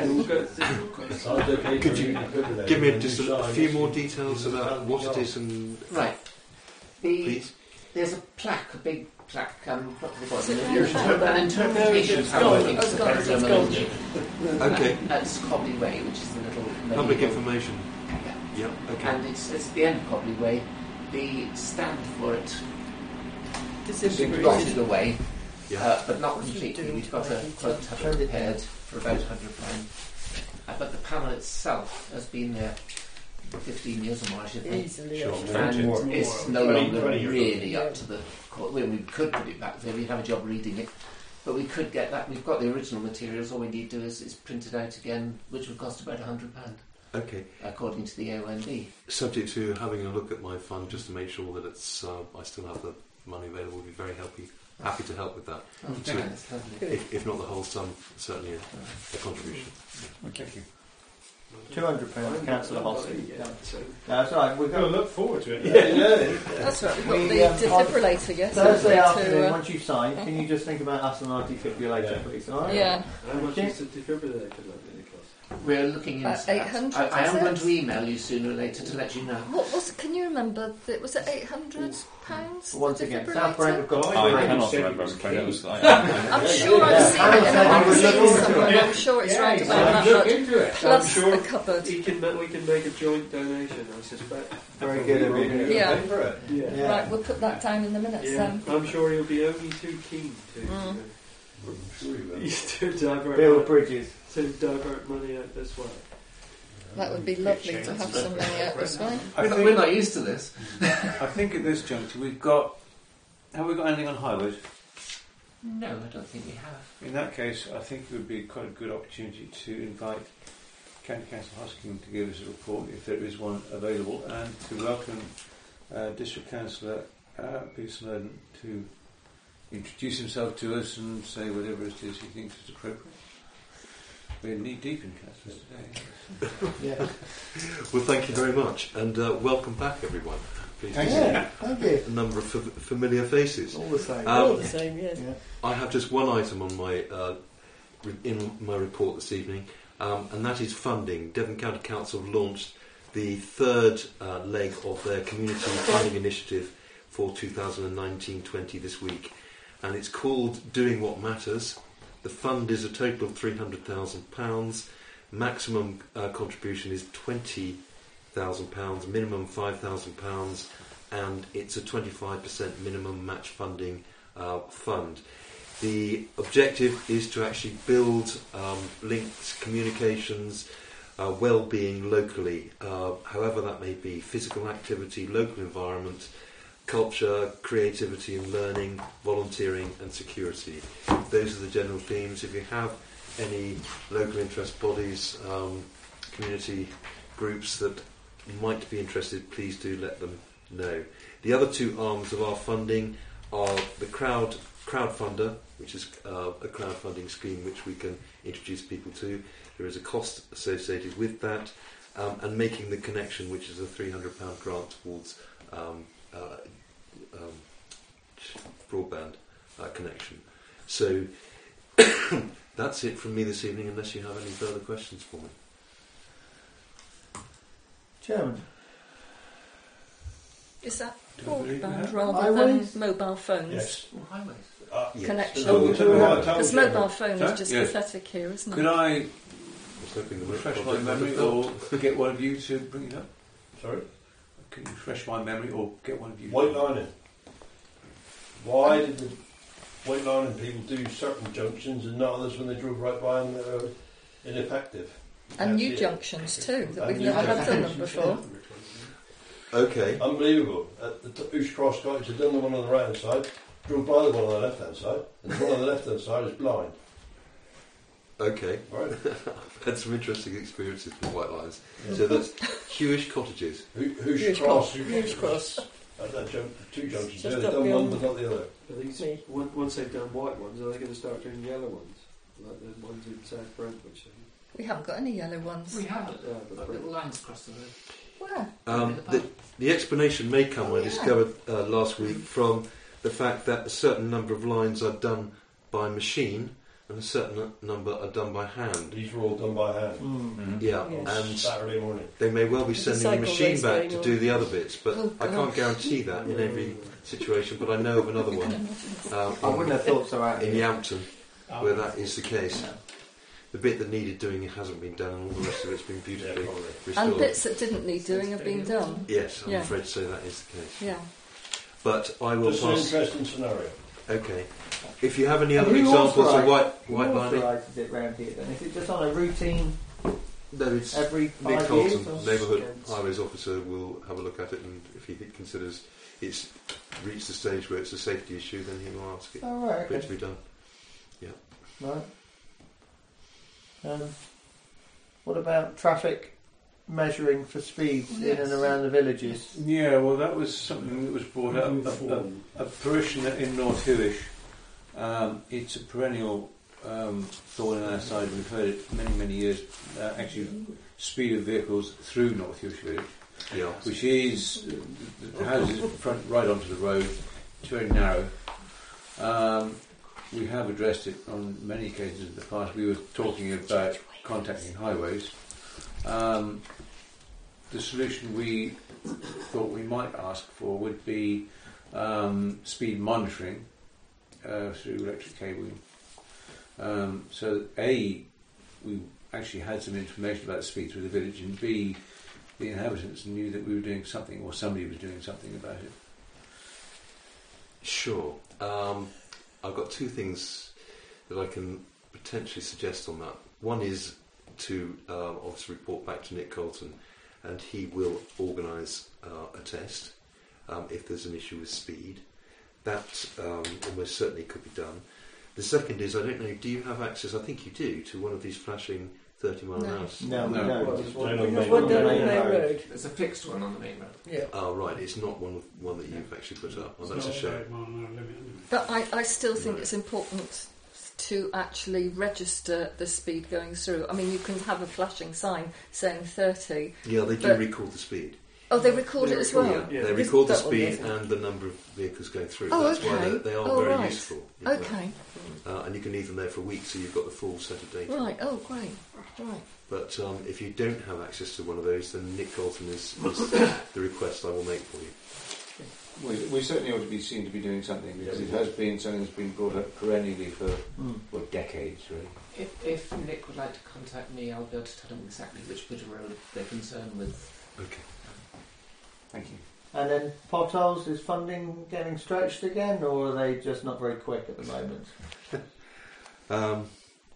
Could you give me just a, a few more details about what it is and Right. The, please? there's a plaque, a big plaque, um, what do they call it? Is it An, round inter- about? an interpretation of No, how it's things gone. are Oh, it's gone, supposed it's to gone. Okay. That's Cobley Way, which is the little Public medieval- information. Yeah. Yeah. Okay. And it's, it's the end of Cobley Way. The stand for it is Disintegrated. rotted away, Yeah. uh, but not What you completely. do We've got to a make it quote to have it repaired for about one hundred pounds. Uh, but the panel itself has been there fifteen years or more, I should think. Easily. Sure. yeah. And More. it's no twenty, longer twenty years really old. up to the court. Well, we could put it back there, we'd have a job reading it. But we could get that. We've got the original materials, all we need to do is, is print it out again, which would cost about one hundred pounds, Okay. according to the A O N B. Subject to having a look at my fund just to make sure that it's uh, I still have the money available. We'd be very happy happy to help with that. Oh, Sure. that's lovely. Good. If, if not the whole sum, certainly a, a contribution. Thank you. two hundred pounds, Councillor Hosty. Yeah, so That's right, we've we'll got look forward to it. That's right. We've got We, the um, defibrillator. Yes. Thursday haven't we, afternoon, to, uh, once you've signed, can you just think about us and our defibrillator, Yeah. please? All right? Yeah. How much Okay. is the defibrillator likely to cost? We're looking into About that. eight hundred, I, I is am it? going to email you sooner or later to let you know. What was? Can you remember? That was it eight hundred pounds? Once again, South Brent have got Oh, I yeah. cannot said it remember. was I'm afraid it key. was like, I'm sure I've Yeah, seen Hannah it in said a we would look magazine into somewhere. it. I'm sure it's Yeah, round he's about gonna that look much. into it. Plus I'm sure a cupboard. he can, ma- we can make a joint donation, I suspect. Very good of you. Yeah. Pay for it. Yeah. Yeah. Right, we'll put that down in the minutes Yeah, then. I'm sure he'll be only too keen to, Mm. to divert Build money, bridges. to divert money out this way. That would be lovely to have some money out this way. I We're not, think, we're not used to this. I think at this juncture we've got. Have we got anything on highways? No, I don't think we have. In that case, I think it would be quite a good opportunity to invite County Councillor Hosking to give us a report, if there is one available, and to welcome uh, District Councillor uh, Peter Snowden to introduce himself to us and say whatever it is he thinks is appropriate. We're knee deep in councillors today. Yeah. Well, thank you very much, and uh, welcome back, everyone. Pleased to Thank see Yeah, thank you. a number of f- familiar faces. All the same. Um, All the same, yes. Yeah. I have just one item on my uh, re- in my report this evening, um, and that is funding. Devon County Council have launched the third uh, leg of their community funding initiative for two thousand nineteen twenty this week, and it's called Doing What Matters. The fund is a total of three hundred thousand pounds. Maximum uh, contribution is twenty thousand pounds, minimum five thousand pounds, and it's a twenty-five percent minimum match funding uh, fund. The objective is to actually build um, links, communications, uh, well-being locally, uh, however that may be, physical activity, local environment, culture, creativity and learning, volunteering and security. Those are the general themes. If you have any local interest bodies, um, community groups that might be interested, please do let them know. The other two arms of our funding are the crowd crowdfunder, which is uh, a crowdfunding scheme which we can introduce people to. There is a cost associated with that, um, and making the connection, which is a three hundred pounds grant towards um, uh, um, broadband uh, connection. So that's it from me this evening, unless you have any further questions for me. Chairman. Is that Don't believe broadband that. rather Highways? than mobile phones? Yes. Well, highways. Uh, Yes. Connection. Oh, Because so we have- Because mobile phone Sorry? is just Yes. pathetic here, isn't it? Could I I was hoping the refresh my project might memory, have or helped. get one of you to bring it up? Sorry? Can you refresh my memory, or get one of you? White lining. Why did the white lining people do certain junctions and not others when they drove right by them that are ineffective? And That's new it. junctions too, that And we've new never had done them junctions, before. Okay. Unbelievable. At the t- Oosh Cross Cottage, they've done the one on the right hand side, drove by the one on the left hand side, and the one on the left hand side is blind. Okay. Right? I've had some interesting experiences with white lines. Yeah. So that's Hewish Cottages. Who, Oosh Hughes Cross, Cross. Hughes Cross. At that jump, two junctions Just there, they've up done one beyond- but not the other. Are these, Me. on- once they've done white ones, are they going to start doing yellow ones? Like the ones in South Brentwood? say? We haven't got any yellow ones. We have Yeah, but got Brent- little lines across the road. Where? Um, the, the explanation may come, Oh, I yeah. discovered uh, last week, from the fact that a certain number of lines are done by machine and a certain n- number are done by hand. These were all done by hand. Mm. Yeah, Yes. and Saturday morning. they may well be There's a sending the cycle machine race back going to on. do the other bits, but Oh, I can't gosh. guarantee that in every situation. But I know of another one uh, I wouldn't have thought so out in here. Yampton where that is the case. The bit that needed doing hasn't been done, and all the rest of it's been Yeah, beautifully probably. restored. And bits that didn't need doing have been done. Yes, I'm Yeah. afraid to say that is the case. Yeah. But I will Just an pass. interesting scenario. Okay. If you have any And other who examples of authorised- white Who white lining, authorises it round here then? Is it just on a routine no, it's every Nick five Colton, years? or- neighbourhood highways officer, will have a look at it, and if he considers it's reached the stage where it's a safety issue, then he will ask it Oh, right, for it to okay. be done. Right. Um, what about traffic measuring for speeds in and around the villages? Yeah, well, that was something that was brought up. New A, form. a, a parishioner in North Hewish. Um, it's a perennial um, thorn in our side. We've heard it many, many years. Uh, actually, speed of vehicles through North Hewish village, Yeah. which is uh, the, the houses front right onto the road. It's very narrow. Um, we have addressed it on many occasions in the past. We were talking about contacting highways. Um, the solution we thought we might ask for would be um, speed monitoring uh, through electric cabling. Um, so that A, we actually had some information about the speed through the village, and B, the inhabitants knew that we were doing something, or somebody was doing something about it. Sure. Um, I've got two things that I can potentially suggest on that. One is to uh, obviously report back to Nick Colton, and he will organise uh, a test um, if there's an issue with speed. That um, almost certainly could be done. The second is, I don't know, do you have access, I think you do, to one of these flashing thirty mile an No. hour? No, No. we don't. Well, Just it's one- one we on just Main one One down down Main Main Road. Road. There's a fixed one on the main road. Yeah. Oh, right, it's not one, one that you've actually put up. Well, that's a It's shame. not a mile an hour limit anyway. But I, I still think Right. it's important to actually register the speed going through. I mean, you can have a flashing sign saying thirty. Yeah, they do But- record the speed. Oh, they record They it as record well? it, yeah. They This- record the that one speed doesn't. and the number of vehicles going through. Oh, That's why okay. they, they are Oh, very right. useful. in that. Okay, Uh, and you can leave them there for a week, so you've got the full set of data. right, oh, great. Right. But um, if you don't have access to one of those, then Nick Colton is, is the request I will make for you. We, we certainly ought to be seen to be doing something, because it has been something that's been brought up perennially for Mm. well, decades, really. If, if Nick would like to contact me, I'll be able to tell him exactly which bit of road they're concerned with Okay. Thank you. And then potholes, is funding getting stretched again, or are they just not very quick at the moment? Um,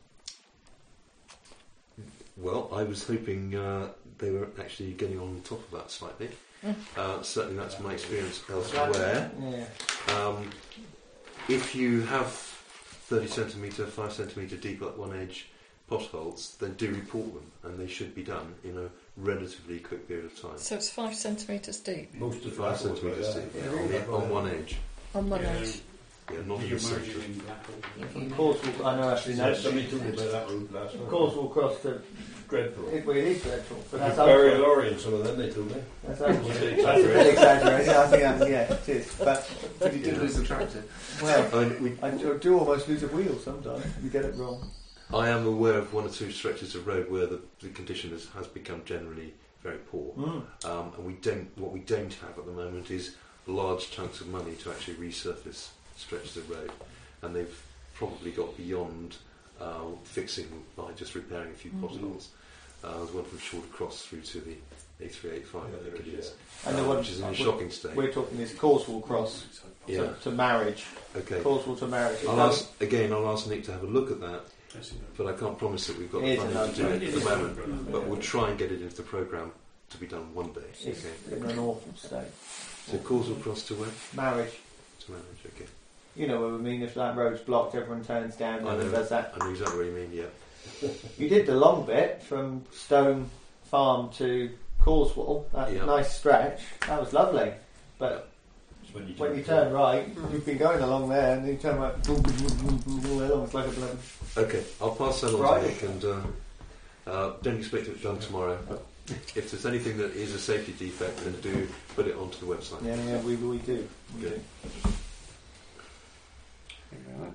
well, I was hoping uh, they were actually getting on top of that slightly. Mm. Uh, certainly that's my experience elsewhere. Yeah. Um, if you have thirty centimetre, five centimetre deep at one edge potholes, then do report them, and they should be done in a relatively quick period of time. So it's five centimetres deep Most of Five the centimetres deep, yeah. yeah, on, the, on one edge. on one Yeah. edge. Yeah, not in You the merge centre. it in Blackpool. Of course, we'll, I know actually no. Yeah, somebody told me about that route last Of night. course, we'll cross to. Dreadful. It, well, it is dreadful, but You that's bury a ultra- lorry in some of them, they told me. That's Was ultra- it That's a bit exaggerated. I think that's, yeah, it is. But If you did lose the tractor. well, I, mean, we, I do do almost lose a wheel sometimes. You get it wrong. I am aware of one or two stretches of road where the, the condition has, has become generally very poor, Mm. um, and we don't. What we don't have at the moment is large chunks of money to actually resurface stretches of road, and they've probably got beyond uh, fixing by just repairing a few Mhm. potholes. Uh, there's one from Shorter Cross through to the A three eighty-five, Yeah, I think there it is, is, And the uh, one which is in a we're- shocking state. We're talking this Causewell Cross Yeah. to, to marriage. Okay. Causewell to marriage. I'll ask again. I'll ask Nick to have a look at that, That's it. but I can't promise that we've got It the is funding to do an it at the moment. But we'll try and get it into the programme to be done one day. It's Okay. in an awful state. So Causewell Cross to where? Marriage. To manage. Okay. You know what I mean? If that road's blocked, everyone turns down I and know. does that. I know exactly what you mean. Yeah. You did the long bit from Stone Farm to Causewell. That Yeah. nice stretch. That was lovely. But It's when you when you turn turn right, you've been going along there, and then you turn right, boom, boom, boom, boom, boom, boom, along. It's like a bloody. Okay. I'll pass that on Right. to Nick, and uh, uh, don't expect it done tomorrow. But if there's anything that is a safety defect, then do put it onto the website. Yeah, yeah, we we do. We Good. do. Thank you very much.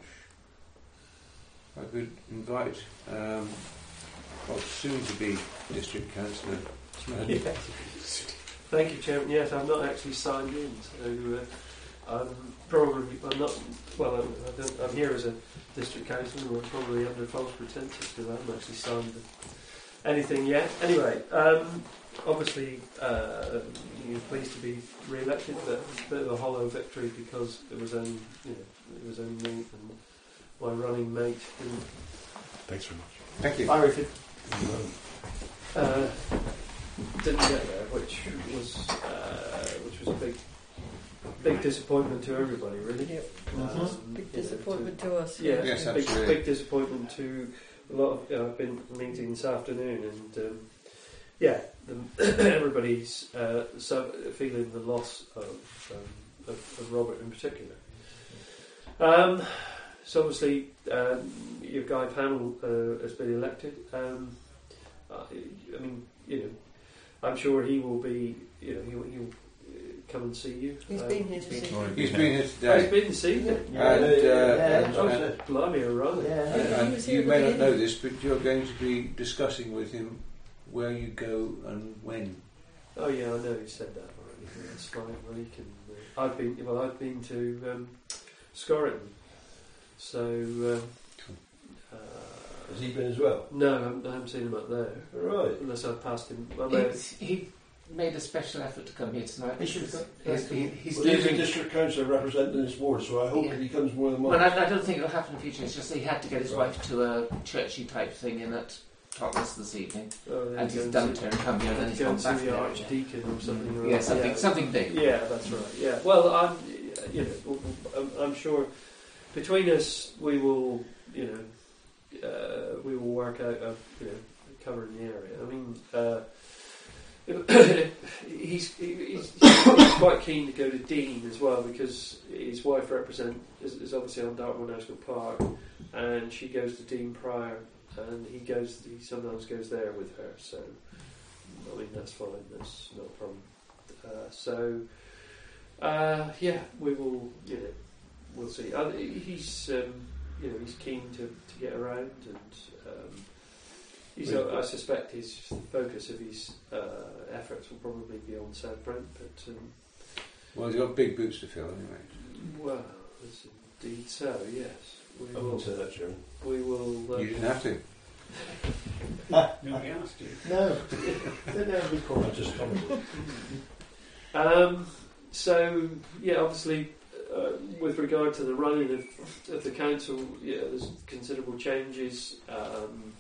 I could invite um, well, soon to be district councillor. Thank you, Chairman. Yes, I'm not actually signed in, so uh, I'm probably I'm not. Well, I'm, I don't, I'm here as a district councillor, and I'm probably under false pretences because I haven't actually signed anything yet. Anyway, um, obviously uh, you're pleased to be re-elected, but it's a bit of a hollow victory because it was only you know it was only me and my running mate didn't Thanks very much. Thank you. Bye, Richard. uh, didn't get there, which was uh, which was a big big disappointment to everybody, really. Yep. Um, Big you know, disappointment to us. to- yeah, Yes, big, absolutely. big disappointment to a lot of. You know, I've been meeting this afternoon, and um, yeah, the, everybody's uh, so feeling the loss of, um, of, of Robert in particular. Um, so obviously, um, your guy panel uh, has been elected. Um, uh, I mean, you know, I'm sure he will be. You know, he'll, he'll uh, come and see you. He's Um, been here to see you. He's been here Oh, he's today. been this evening. Yeah. And, uh, Yeah. and- Oh, and- blimey, alright. Yeah. and- He and was here you at the may not know beginning. this, but you're going to be discussing with him where you go and when. Oh yeah, I know he said that already. That's fine. Well, he can. Uh, I've been. Well, I've been to um, Scorriton. So. Um, uh, Has he been as well? no, I haven't, I haven't seen him up there. Right. Unless I've passed him. Well, He, no, he made a special effort to come here tonight. He should have He's, he, he's Well, he's a living. district councillor representing this ward, so I hope Yeah. that he comes more than Well, once. I, I don't think it'll happen in the future. It's just that he had to get his Right. wife to a churchy type thing in at Totnes this evening, oh, then and go he's done it see- and come here, and then he's go gone and back see the there. archdeacon or something. or Yeah, other. something, Yeah. something big. Yeah, that's right. Yeah. Well, I'm. You know, I'm, I'm sure between us we will. You know, uh, we will work out. A, you know, covering the area. I mean. Uh, he's, he's, he's quite keen to go to Dean as well because his wife represent is, is obviously on Dartmoor National Park, and she goes to Dean Prior, and he goes. He sometimes goes there with her. So, I mean, that's fine. That's not a problem. Uh, so, uh, yeah, we will. You know, we'll see. Uh, he's um, you know he's keen to, to get around and. Um, He's, I suspect his focus of his uh, efforts will probably be on South Brent, but um, Well, he's got big boots to fill anyway. well, it's indeed so. Yes, we I will. wouldn't say that, Chairman. We will. Uh, You didn't have to. Nobody asked you. No. Don't know every I corner. just commented. Um, so, yeah, obviously, uh, with regard to the running of, of the council, yeah, there's considerable changes. Um,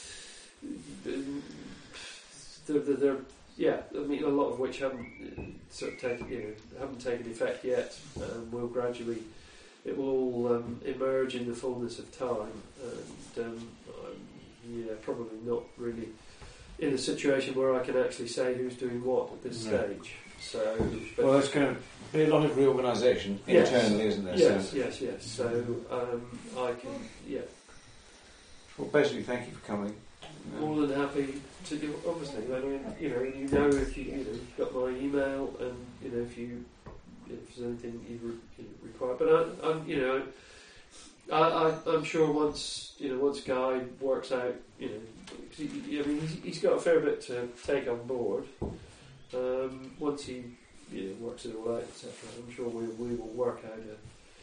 they're, they're, they're, yeah, I mean, a lot of which haven't uh, sort of taken, you know, haven't taken effect yet. Um, will gradually, it will all um, emerge in the fullness of time, and um, I'm, yeah, probably not really in a situation where I can actually say who's doing what at this No. stage. So, but Well, there's going to be a lot of reorganisation Yes. internally, isn't there? yes, So, yes, yes. So um, I can, yeah, well, basically, thank you for coming. more than happy to do. Obviously, I mean, you know, you know if you, you know, you've got my email, and you know if you, if there's anything you, re- you require. But I, I'm, you know, I, I, I'm sure once, you know, once Guy works out, you know, 'cause he, I mean, he's, he's got a fair bit to take on board. Um, once he, you know, works it all out, et cetera, I'm sure we we will work out a.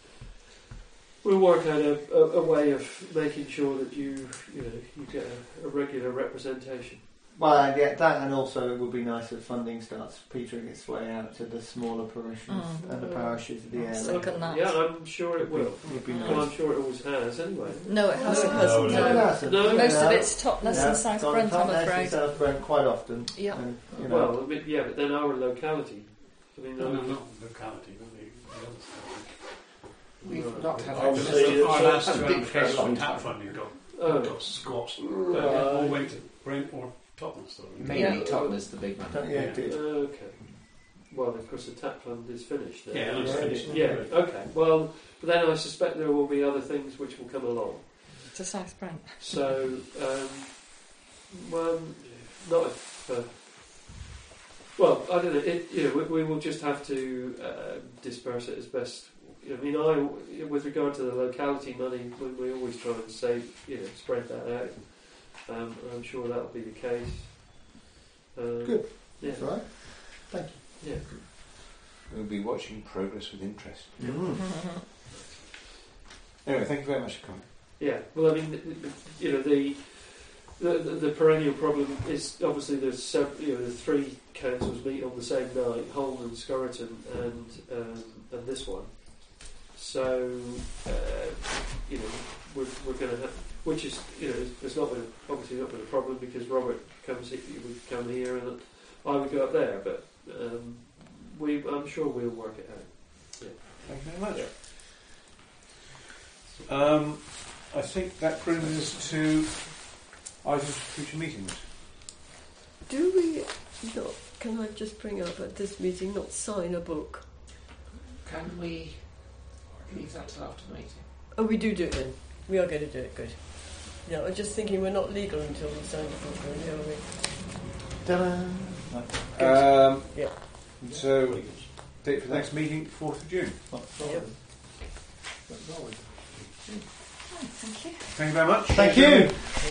We'll work out a, a, a way of making sure that you, you know, you get a, a regular representation. Well, yeah, that, and also it would be nice if funding starts petering its way out to the smaller parishes Mm. and the parishes of the area. Second that. Yeah, I'm sure it will. Would be Well, I'm nice. sure it always has, anyway. No, it hasn't. No, hasn't, no, It no. hasn't. No. Most No. of it's Totnes Yeah, and South gone Brent, I'm Totnes and afraid. South Brent quite often. Yeah. And, you know, Well, but yeah, but then our locality. I mean, No, no, um, not locality, but the, the other stuff. We've not had I'll access say to that- Our so last that's two a big applications for a long for tap time. funding got, oh, got squashed. Right. They all went to Brent or Totnes, though. Maybe Yeah. Tottenham's the big one. don't- yeah, it did. okay. Well, of course, the tap fund is finished. Now. Yeah, it looks Yeah. finished. Yeah. Okay. Well, but then I suspect there will be other things which will come along. To South Brent. So, um, well, not if. Uh, well, I don't know. It, you know, we, we will just have to uh, disperse it as best. I mean, I, with regard to the locality money, we, we always try and say, you know, spread that out. Um, and I'm sure that'll be the case. Um, Good. Yeah. That's all right. Thank Yeah. We'll be watching progress with interest. you. Mm-hmm. Anyway, thank you very much for coming. Yeah, well, I mean, the- the- you know, the the, the, the perennial problem is obviously there's several, you know, the three councils meet on the same night: Holden, Scorriton, and um, and this one. So, uh, you know, we're we're going to have, which is, you know, it's not been a, obviously not been a problem because Robert comes he would come here and I would go up there, but um, we I'm sure we'll work it out. Thank you very much. Um, I think that brings us to items for future meetings. Do we not, can I just bring up at this meeting, not sign a book? Can we leave that till after the meeting? Oh, we do do it then. We are going to do it, good. Yeah, I'm just thinking we're not legal until we sign a book, really, are we? Ta-da! Um, Yeah. So, date for the next meeting, fourth of June. Yep. Thank you. Thank you very much. Thank you.